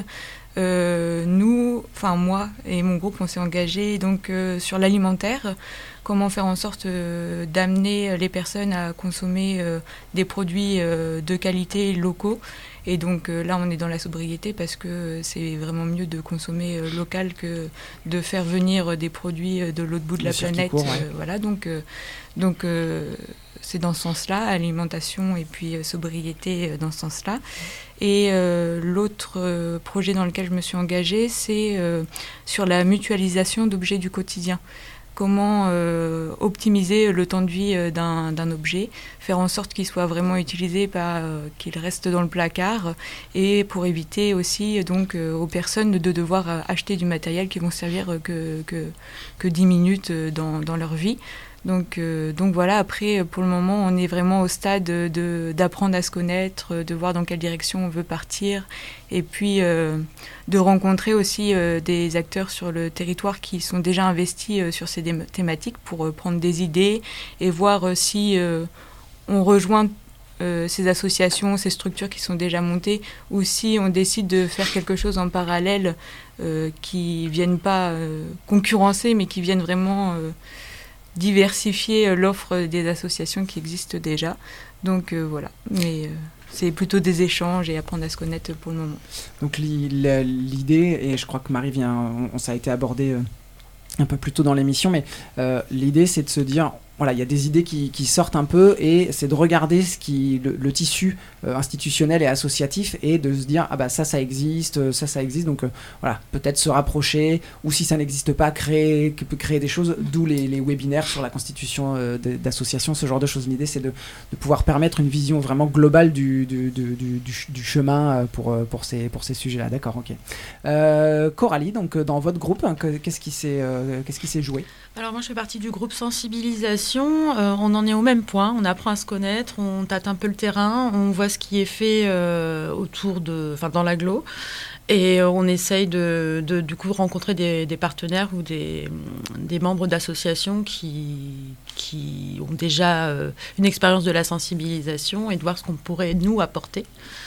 Moi et mon groupe, on s'est engagés donc, sur l'alimentaire. Comment faire en sorte d'amener les personnes à consommer des produits de qualité locaux. Et donc là, on est dans la sobriété parce que c'est vraiment mieux de consommer local que de faire venir des produits de l'autre bout de la planète. Voilà, donc c'est dans ce sens-là, alimentation et puis sobriété dans ce sens-là. Et l'autre projet dans lequel je me suis engagée, c'est sur la mutualisation d'objets du quotidien. Comment optimiser le temps de vie d'un objet, faire en sorte qu'il soit vraiment utilisé, pas qu'il reste dans le placard, et pour éviter aussi donc aux personnes de devoir acheter du matériel qui vont servir que 10 minutes dans leur vie. Donc voilà, après, pour le moment, on est vraiment au stade d'apprendre à se connaître, de voir dans quelle direction on veut partir, et puis de rencontrer aussi des acteurs sur le territoire qui sont déjà investis sur ces thématiques pour prendre des idées et voir si on rejoint ces associations, ces structures qui sont déjà montées, ou si on décide de faire quelque chose en parallèle qui ne viennent pas concurrencer, mais qui viennent vraiment diversifier l'offre des associations qui existent déjà. Donc voilà, mais c'est plutôt des échanges et apprendre à se connaître pour le moment. Donc l'idée, et je crois que Marie ça a été abordé un peu plus tôt dans l'émission, mais l'idée c'est de se dire, voilà, il y a des idées qui sortent un peu, et c'est de regarder le tissu institutionnel et associatif, et de se dire ça existe, donc voilà, peut-être se rapprocher, ou si ça n'existe pas, créer des choses, d'où les webinaires sur la constitution d'associations, ce genre de choses. L'idée c'est de pouvoir permettre une vision vraiment globale du chemin pour ces sujets-là. D'accord, ok. Coralie, donc dans votre groupe, qu'est-ce qui s'est joué? Alors moi je fais partie du groupe sensibilisation, on en est au même point, on apprend à se connaître, on tâte un peu le terrain, on voit ce qui est fait dans l'agglo, et on essaye du coup rencontrer des partenaires ou des membres d'associations qui ont déjà une expérience de la sensibilisation, et de voir ce qu'on pourrait nous apporter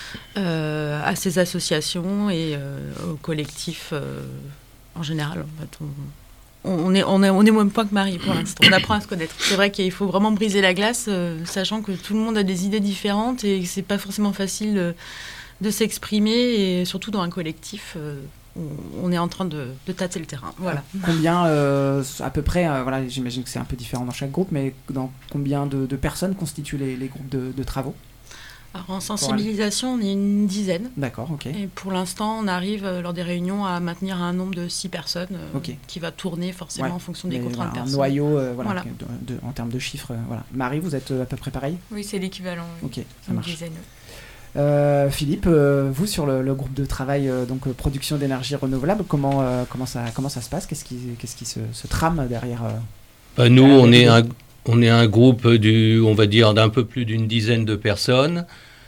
à ces associations et aux collectifs en général. En fait, on est au même point que Marie pour l'instant. On apprend à se connaître. C'est vrai qu'il faut vraiment briser la glace, sachant que tout le monde a des idées différentes et que c'est pas forcément facile de s'exprimer, et surtout dans un collectif, on est en train de tâter le terrain. Voilà. Combien, à peu près, j'imagine que c'est un peu différent dans chaque groupe, mais dans combien de personnes constituent les groupes de travaux? Alors, en sensibilisation, on est une dizaine. D'accord, ok. Et pour l'instant, on arrive, lors des réunions, à maintenir un nombre de 6 personnes qui va tourner forcément en fonction des contraintes personnelles. Un noyau, en termes de chiffres. Voilà. Marie, vous êtes à peu près pareil? Oui, c'est l'équivalent. Ok, ça une marche. Dizaine. Philippe, vous sur le groupe de travail production d'énergie renouvelable, comment ça se passe? Qu'est-ce qui se trame derrière Nous, on est un groupe on va dire d'un peu plus d'une dizaine de personnes.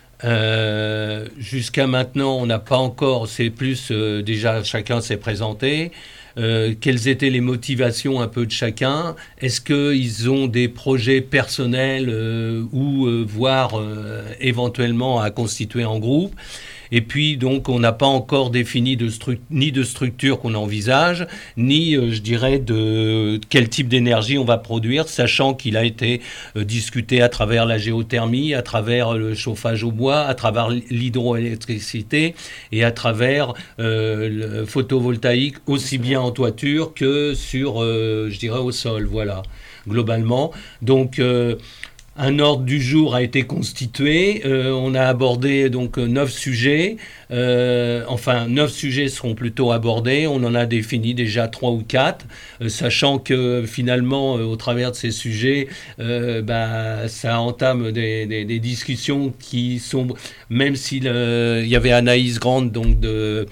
Jusqu'à maintenant, on n'a pas encore, c'est plus déjà chacun s'est présenté. Quelles étaient les motivations un peu de chacun? Est-ce qu'ils ont des projets personnels ou voire éventuellement à constituer en groupe? Et puis, donc, on n'a pas encore défini ni de structure qu'on envisage, ni, je dirais, de quel type d'énergie on va produire, sachant qu'il a été discuté à travers la géothermie, à travers le chauffage au bois, à travers l'hydroélectricité et à travers le photovoltaïque, aussi bien en toiture que sur, je dirais, au sol, voilà, globalement. Donc, un ordre du jour a été constitué. On a abordé donc 9 sujets. 9 sujets seront plutôt abordés. On en a défini déjà 3 ou 4, sachant que finalement, au travers de ces sujets, ça entame des discussions qui sont, même s'il y avait Anaïs Grande donc de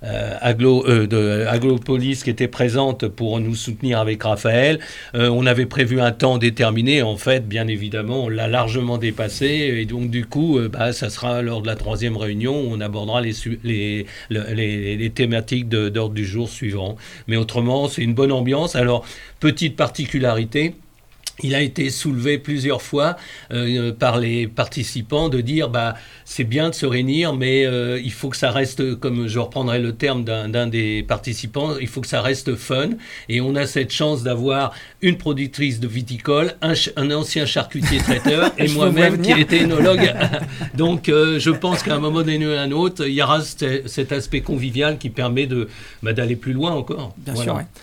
Agropolis qui était présente pour nous soutenir avec Raphaël, on avait prévu un temps déterminé. En fait, bien évidemment, on l'a largement dépassé, et donc du coup, ça sera lors de la 3e réunion où on abordera les thématiques d'ordre du jour suivant. Mais autrement, c'est une bonne ambiance. Alors, petite particularité, il a été soulevé plusieurs fois par les participants de dire c'est bien de se réunir, mais il faut que ça reste, comme je reprendrai le terme d'un des participants, il faut que ça reste fun. Et on a cette chance d'avoir une productrice de viticole, un ancien charcutier traiteur et moi-même qui était énologue. Donc je pense qu'à un moment donné ou à un autre, il y aura cet aspect convivial qui permet d'aller plus loin encore. Bien sûr, ouais.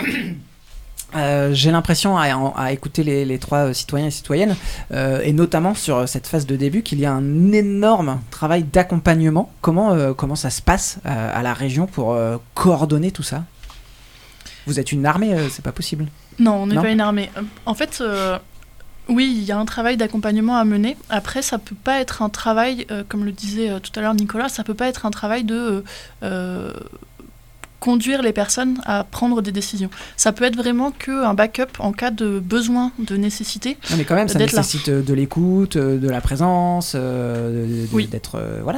J'ai l'impression à écouter les 3 citoyens et citoyennes, et notamment sur cette phase de début, qu'il y a un énorme travail d'accompagnement. Comment ça se passe à la région pour coordonner tout ça ? Vous êtes une armée, c'est pas possible. Non, on n'est pas une armée. En fait, oui, il y a un travail d'accompagnement à mener. Après, ça peut pas être un travail, comme le disait tout à l'heure Nicolas, ça peut pas être un travail de conduire les personnes à prendre des décisions. Ça peut être vraiment qu'un backup en cas de besoin, de nécessité. Non, mais quand même, ça nécessite de l'écoute, de la présence, d'être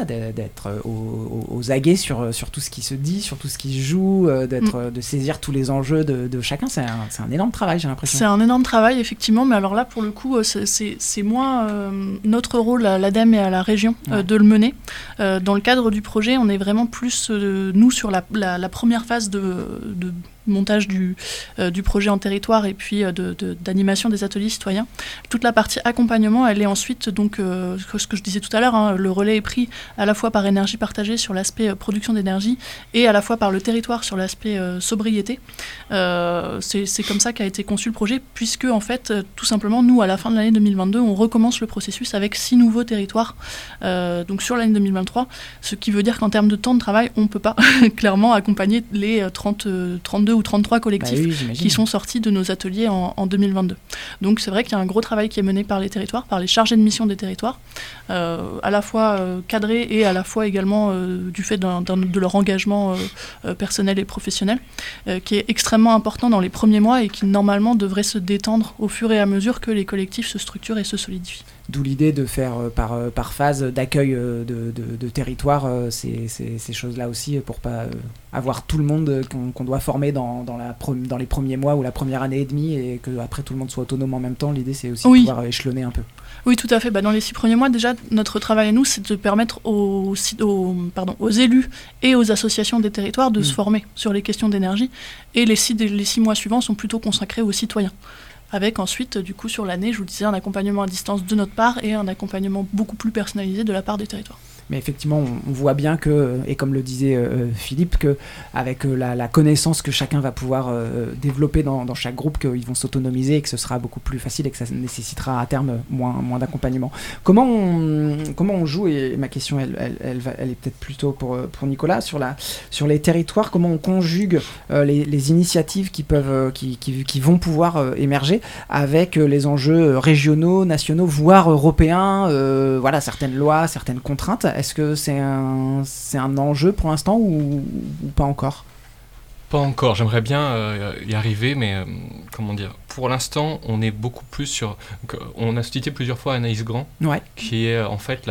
aux aguets sur tout ce qui se dit, sur tout ce qui se joue, de saisir tous les enjeux de chacun. C'est un énorme travail, j'ai l'impression. C'est un énorme travail, effectivement, mais alors là, pour le coup, c'est moins notre rôle à l'ADEME et à la région de le mener. Dans le cadre du projet, on est vraiment plus, nous, sur la première phase de montage du projet en territoire et puis d'animation des ateliers citoyens. Toute la partie accompagnement, elle est ensuite, donc, ce que je disais tout à l'heure, le relais est pris à la fois par Énergie Partagée sur l'aspect production d'énergie et à la fois par le territoire sur l'aspect sobriété. C'est comme ça qu'a été conçu le projet, puisque, en fait, tout simplement, nous, à la fin de l'année 2022, on recommence le processus avec 6 nouveaux territoires, donc sur l'année 2023, ce qui veut dire qu'en termes de temps de travail, on ne peut pas clairement accompagner les 32 ou 33 collectifs qui sont sortis de nos ateliers en 2022. Donc c'est vrai qu'il y a un gros travail qui est mené par les territoires, par les chargés de mission des territoires, à la fois cadrés et à la fois également du fait de leur engagement personnel et professionnel, qui est extrêmement important dans les premiers mois et qui normalement devrait se détendre au fur et à mesure que les collectifs se structurent et se solidifient. D'où l'idée de faire par phase d'accueil de territoire ces choses-là aussi, pour pas avoir tout le monde qu'on doit former dans les premiers mois ou la première année et demie, et que après tout le monde soit autonome en même temps. L'idée, c'est aussi de pouvoir échelonner un peu. Oui, tout à fait. Dans les 6 premiers mois, déjà, notre travail à nous, c'est de permettre aux élus et aux associations des territoires de se former sur les questions d'énergie, et les 6 mois suivants sont plutôt consacrés aux citoyens. Avec ensuite, du coup, sur l'année, je vous disais, un accompagnement à distance de notre part et un accompagnement beaucoup plus personnalisé de la part des territoires. Mais effectivement, on voit bien que, et comme le disait Philippe, qu'avec la connaissance que chacun va pouvoir développer dans chaque groupe, qu'ils vont s'autonomiser et que ce sera beaucoup plus facile et que ça nécessitera à terme moins d'accompagnement. Comment on joue, et ma question elle est peut-être plutôt pour Nicolas, sur les territoires, comment on conjugue les initiatives qui vont pouvoir émerger avec les enjeux régionaux, nationaux, voire européens, certaines lois, certaines contraintes. Est-ce que c'est un enjeu pour l'instant ou pas encore ? Pas encore, j'aimerais bien y arriver, mais pour l'instant, on est beaucoup plus sur... On a cité plusieurs fois Anaïs Grand, qui est en fait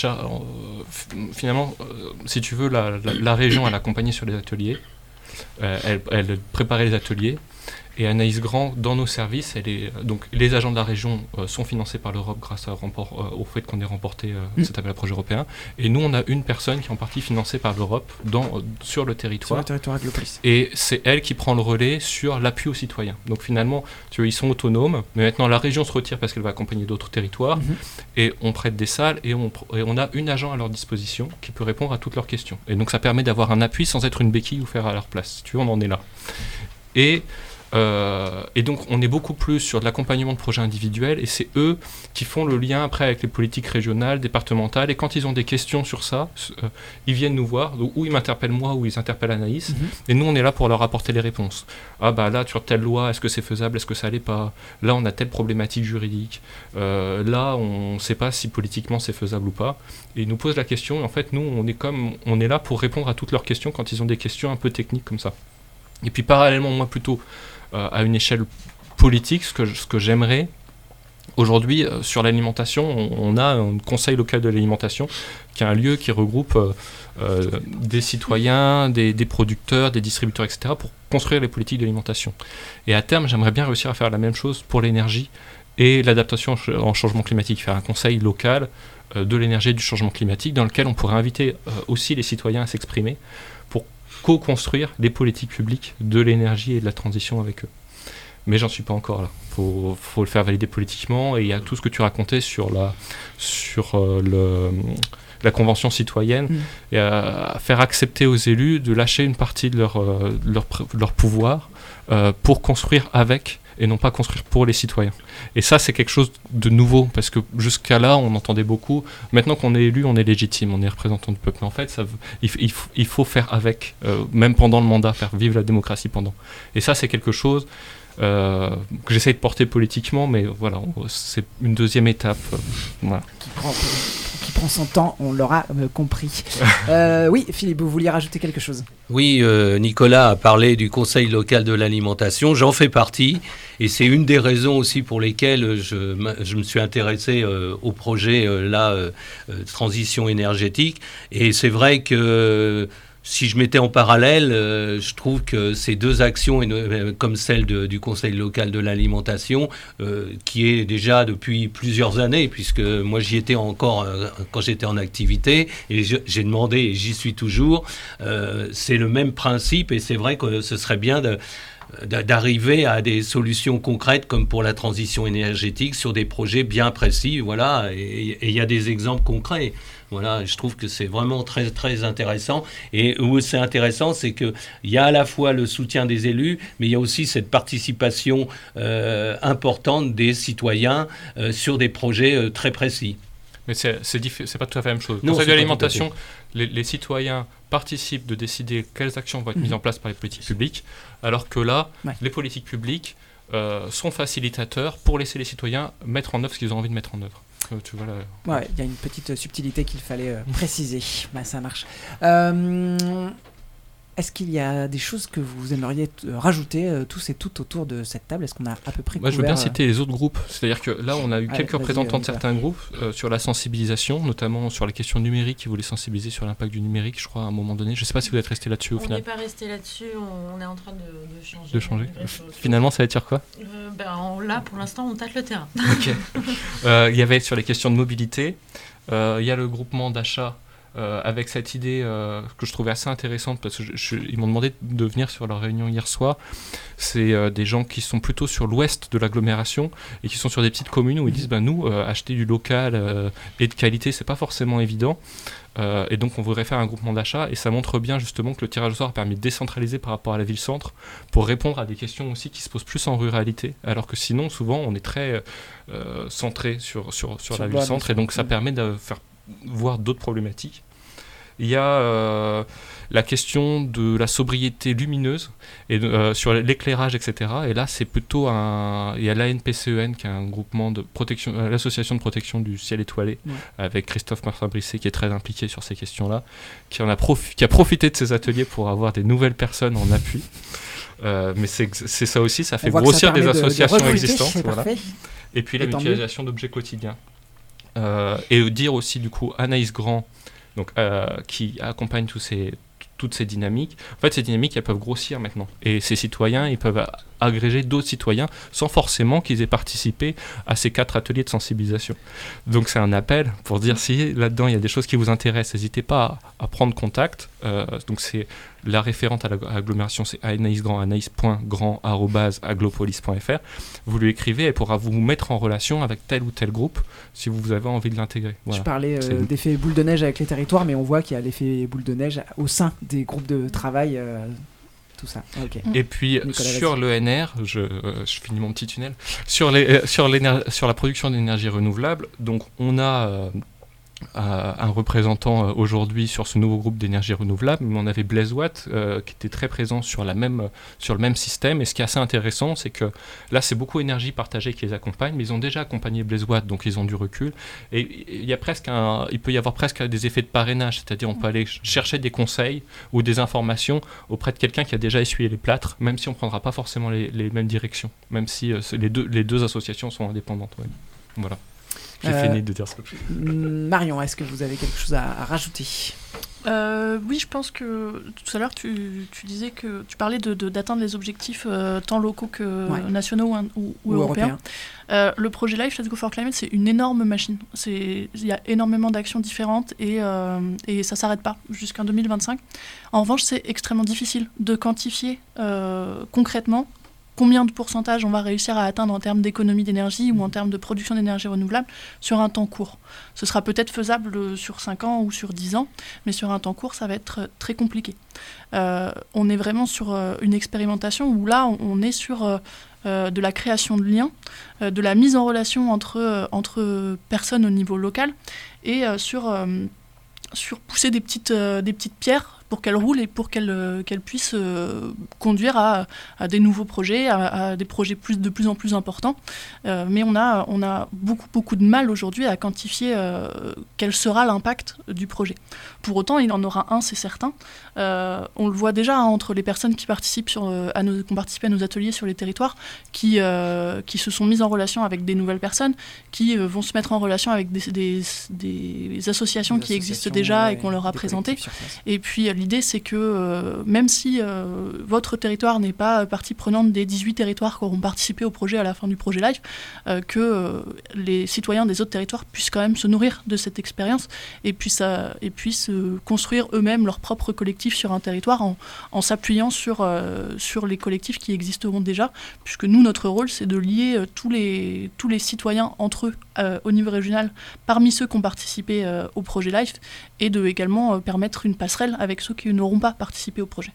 finalement, si tu veux, la région, elle accompagnait sur les ateliers, elle préparait les ateliers, Et Anaïs Grand, dans nos services, donc les agents de la région sont financés par l'Europe grâce au fait qu'on ait remporté cet appel à projet européen. Et nous, on a une personne qui est en partie financée par l'Europe sur le territoire. Sur le territoire Aglopolis. Et c'est elle qui prend le relais sur l'appui aux citoyens. Donc finalement, ils sont autonomes, mais maintenant la région se retire parce qu'elle va accompagner d'autres territoires. Et on prête des salles et on a une agent à leur disposition qui peut répondre à toutes leurs questions. Et donc ça permet d'avoir un appui sans être une béquille ou faire à leur place. On en est là. Et donc on est beaucoup plus sur de l'accompagnement de projets individuels et c'est eux qui font le lien après avec les politiques régionales, départementales, et quand ils ont des questions sur ça, ils viennent nous voir, ou ils m'interpellent moi ou ils interpellent Anaïs, et nous on est là pour leur apporter les réponses. Ah bah là sur telle loi, est-ce que c'est faisable, est-ce que ça allait pas, là on a telle problématique juridique, là on ne sait pas si politiquement c'est faisable ou pas, et ils nous posent la question, et en fait nous on est là pour répondre à toutes leurs questions quand ils ont des questions un peu techniques comme ça. Et puis parallèlement, moi plutôt à une échelle politique, ce que j'aimerais aujourd'hui sur l'alimentation, on a un conseil local de l'alimentation qui est un lieu qui regroupe des citoyens, des producteurs, des distributeurs, etc. pour construire les politiques d'alimentation. Et à terme, j'aimerais bien réussir à faire la même chose pour l'énergie et l'adaptation au changement climatique, faire un conseil local de l'énergie et du changement climatique dans lequel on pourrait inviter aussi les citoyens à s'exprimer pour co-construire les politiques publiques de l'énergie et de la transition avec eux. Mais j'en suis pas encore là. Faut le faire valider politiquement, et il y a tout ce que tu racontais sur la convention citoyenne, et à faire accepter aux élus de lâcher une partie de leur pouvoir pour construire avec, et non pas construire pour les citoyens. Et ça, c'est quelque chose de nouveau, parce que jusqu'à là, on entendait beaucoup. Maintenant qu'on est élu, on est légitime, on est représentant du peuple. Mais en fait, il faut faire avec, même pendant le mandat, faire vivre la démocratie pendant. Et ça, c'est quelque chose que j'essaye de porter politiquement, mais voilà, c'est une deuxième étape. Voilà. Qui prend son temps, on l'aura compris. Oui, Philippe, vous vouliez rajouter quelque chose ? Oui, Nicolas a parlé du Conseil local de l'alimentation, j'en fais partie, et c'est une des raisons aussi pour lesquelles je me suis intéressé au projet transition énergétique, et c'est vrai que si je mettais en parallèle, je trouve que ces deux actions, comme celle du Conseil local de l'alimentation, qui est déjà depuis plusieurs années, puisque moi j'y étais encore quand j'étais en activité, et j'ai demandé, et j'y suis toujours, c'est le même principe, et c'est vrai que ce serait bien d'arriver à des solutions concrètes comme pour la transition énergétique sur des projets bien précis, voilà, et il y a des exemples concrets. Voilà, je trouve que c'est vraiment très, très intéressant. Et où c'est intéressant, c'est qu'il y a à la fois le soutien des élus, mais il y a aussi cette participation importante des citoyens sur des projets très précis. Mais c'est pas tout à fait la même chose. Conseil de l'alimentation, les citoyens participent de décider quelles actions vont être mises en place par les politiques publiques, alors que là, les politiques publiques sont facilitateurs pour laisser les citoyens mettre en œuvre ce qu'ils ont envie de mettre en œuvre. Tu vois, ouais, il y a une petite subtilité qu'il fallait préciser. Ça marche. Est-ce qu'il y a des choses que vous aimeriez rajouter tous et toutes autour de cette table ? Est-ce qu'on a à peu près couvert... Je veux bien citer les autres groupes. C'est-à-dire que là, on a eu quelques représentants de certains groupes sur la sensibilisation, notamment sur les questions numériques, qui voulaient sensibiliser sur l'impact du numérique, je crois, à un moment donné. Je ne sais pas si vous êtes resté là-dessus au final. On n'est pas resté là-dessus, on est en train de changer. De changer. Finalement, ça va dire quoi ? Là, pour l'instant, on tâte le terrain. Ok. Il y avait sur les questions de mobilité, il y a le groupement d'achat, avec cette idée que je trouvais assez intéressante, parce qu'ils m'ont demandé de venir sur leur réunion hier soir. C'est des gens qui sont plutôt sur l'ouest de l'agglomération et qui sont sur des petites communes où ils disent nous, acheter du local et de qualité, c'est pas forcément évident. Et donc on voudrait faire un groupement d'achat, et ça montre bien justement que le tirage au sort a permis de décentraliser par rapport à la ville-centre pour répondre à des questions aussi qui se posent plus en ruralité, alors que sinon souvent on est très centré sur la ville-centre, et donc ça permet de faire voir d'autres problématiques. Il y a la question de la sobriété lumineuse et sur l'éclairage, etc. Et là, c'est plutôt il y a l'ANPCEN, qui est un groupement de protection, l'association de protection du ciel étoilé, avec Christophe Martin-Brisset, qui est très impliqué sur ces questions-là, qui a profité de ces ateliers pour avoir des nouvelles personnes en appui. Mais c'est ça aussi, ça fait grossir des associations existantes. Voilà. Et puis la mutualisation d'objets quotidiens. Et dire aussi du coup Anaïs Grand, donc, qui accompagne tous toutes ces dynamiques. En fait, ces dynamiques, elles peuvent grossir maintenant. Et ces citoyens, ils peuvent agréger d'autres citoyens sans forcément qu'ils aient participé à ces 4 ateliers de sensibilisation. Donc c'est un appel pour dire si là-dedans il y a des choses qui vous intéressent, n'hésitez pas à prendre contact. Donc c'est la référente à l'agglomération, c'est anaïs.grand@aglopolis.fr. Vous lui écrivez, elle pourra vous mettre en relation avec tel ou tel groupe si vous avez envie de l'intégrer. Voilà. Je parlais d'effet boule de neige avec les territoires, mais on voit qu'il y a l'effet boule de neige au sein des groupes de travail. Tout ça. Okay. Et puis sur l'ENR, je finis mon petit tunnel, sur la production d'énergie renouvelable, donc on a un représentant aujourd'hui sur ce nouveau groupe d'énergie renouvelable, mais on avait Blaise Watt qui était très présent sur le même système. Et ce qui est assez intéressant, c'est que là c'est beaucoup Énergie Partagée qui les accompagne, mais ils ont déjà accompagné Blaise Watt, donc ils ont du recul. Et il peut y avoir presque des effets de parrainage, c'est-à-dire on peut aller chercher des conseils ou des informations auprès de quelqu'un qui a déjà essuyé les plâtres, même si on ne prendra pas forcément les mêmes directions, même si les deux associations sont indépendantes. Ouais. Voilà. J'ai fini de dire ça. Marion, est-ce que vous avez quelque chose à rajouter ? Oui, je pense que tout à l'heure tu disais que tu parlais d'atteindre les objectifs tant locaux que nationaux ou européens. Le projet Life Let's Go for Climate, c'est une énorme machine. Il y a énormément d'actions différentes et ça s'arrête pas jusqu'en 2025. En revanche, c'est extrêmement difficile de quantifier concrètement combien de pourcentage on va réussir à atteindre en termes d'économie d'énergie ou en termes de production d'énergie renouvelable sur un temps court. Ce sera peut-être faisable sur 5 ans ou sur 10 ans, mais sur un temps court, ça va être très compliqué. On est vraiment sur une expérimentation où là, on est sur de la création de liens, de la mise en relation entre personnes au niveau local et sur pousser des petites pierres pour qu'elle roule et pour qu'elle puisse conduire à des nouveaux projets, à des projets de plus en plus importants. Mais on a beaucoup de mal aujourd'hui à quantifier quel sera l'impact du projet. Pour autant, il en aura un, c'est certain. On le voit déjà entre les personnes qui ont participé à nos ateliers sur les territoires, qui se sont mises en relation avec des nouvelles personnes, qui vont se mettre en relation avec des associations qui existent déjà et qu'on leur a présentées. Et puis l'idée, c'est que même si votre territoire n'est pas partie prenante des 18 territoires qui auront participé au projet à la fin du projet Life, que les citoyens des autres territoires puissent quand même se nourrir de cette expérience et puissent construire eux-mêmes leur propre collectif sur un territoire en s'appuyant sur les collectifs qui existeront déjà, puisque nous, notre rôle, c'est de lier tous les citoyens entre eux au niveau régional, parmi ceux qui ont participé au projet Life, et de également permettre une passerelle avec ceux qui n'auront pas participé au projet.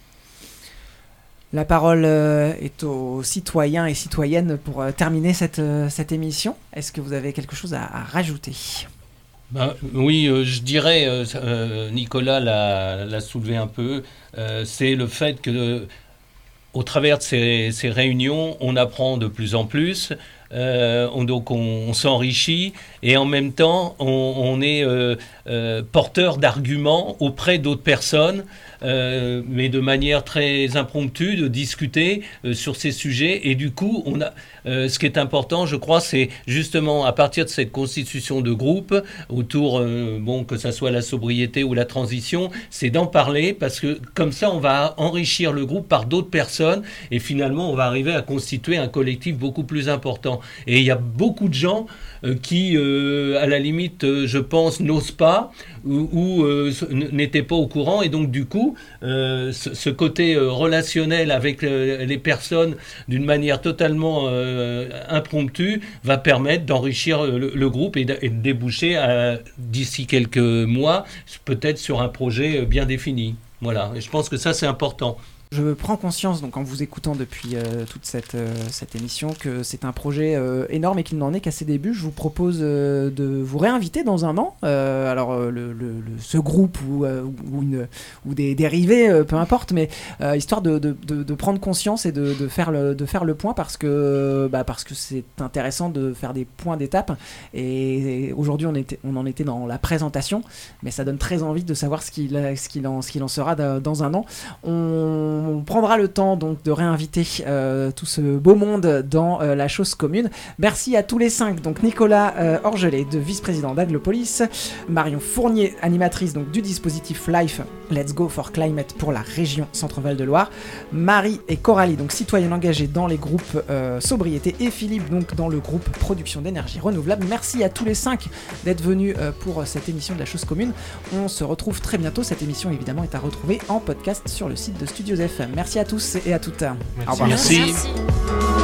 La parole est aux citoyens et citoyennes pour terminer cette émission. Est-ce que vous avez quelque chose à rajouter ? Oui, je dirais, Nicolas l'a soulevé un peu, c'est le fait que au travers de ces réunions, on apprend de plus en plus, on s'enrichit et en même temps, on est porteur d'arguments auprès d'autres personnes, mais de manière très impromptue, de discuter sur ces sujets. Et du coup, ce qui est important, je crois, c'est justement à partir de cette constitution de groupe autour, que ça soit la sobriété ou la transition, c'est d'en parler parce que comme ça, on va enrichir le groupe par d'autres personnes et finalement, on va arriver à constituer un collectif beaucoup plus important. Et il y a beaucoup de gens qui, à la limite, je pense, n'osent pas ou n'étaient pas au courant. Et donc, du coup, ce côté relationnel avec les personnes d'une manière totalement impromptue va permettre d'enrichir le groupe et de déboucher d'ici quelques mois, peut-être sur un projet bien défini. Voilà, et je pense que ça, c'est important. Je prends conscience, donc en vous écoutant depuis toute cette émission, que c'est un projet énorme et qu'il n'en est qu'à ses débuts. Je vous propose de vous réinviter dans un an. Ce groupe ou des dérivés, peu importe, mais histoire de prendre conscience et de faire le point parce que c'est intéressant de faire des points d'étape. Et aujourd'hui, on en était dans la présentation, mais ça donne très envie de savoir ce qu'il en sera dans un an. On prendra le temps donc de réinviter tout ce beau monde dans la chose commune. Merci à tous les 5, donc Nicolas Orgelet, vice-président d'Aglopolis, Marion Fournier, animatrice donc du dispositif Life Let's Go for Climate pour la région Centre-Val de Loire, Marie et Coralie, donc citoyennes engagées dans les groupes sobriété, et Philippe, donc dans le groupe production d'énergie renouvelable. Merci à tous les 5 d'être venus pour cette émission de la chose commune. On se retrouve très bientôt. Cette émission évidemment est à retrouver en podcast sur le site de Studio F. Merci à tous et à toutes. Merci. Au revoir. Merci.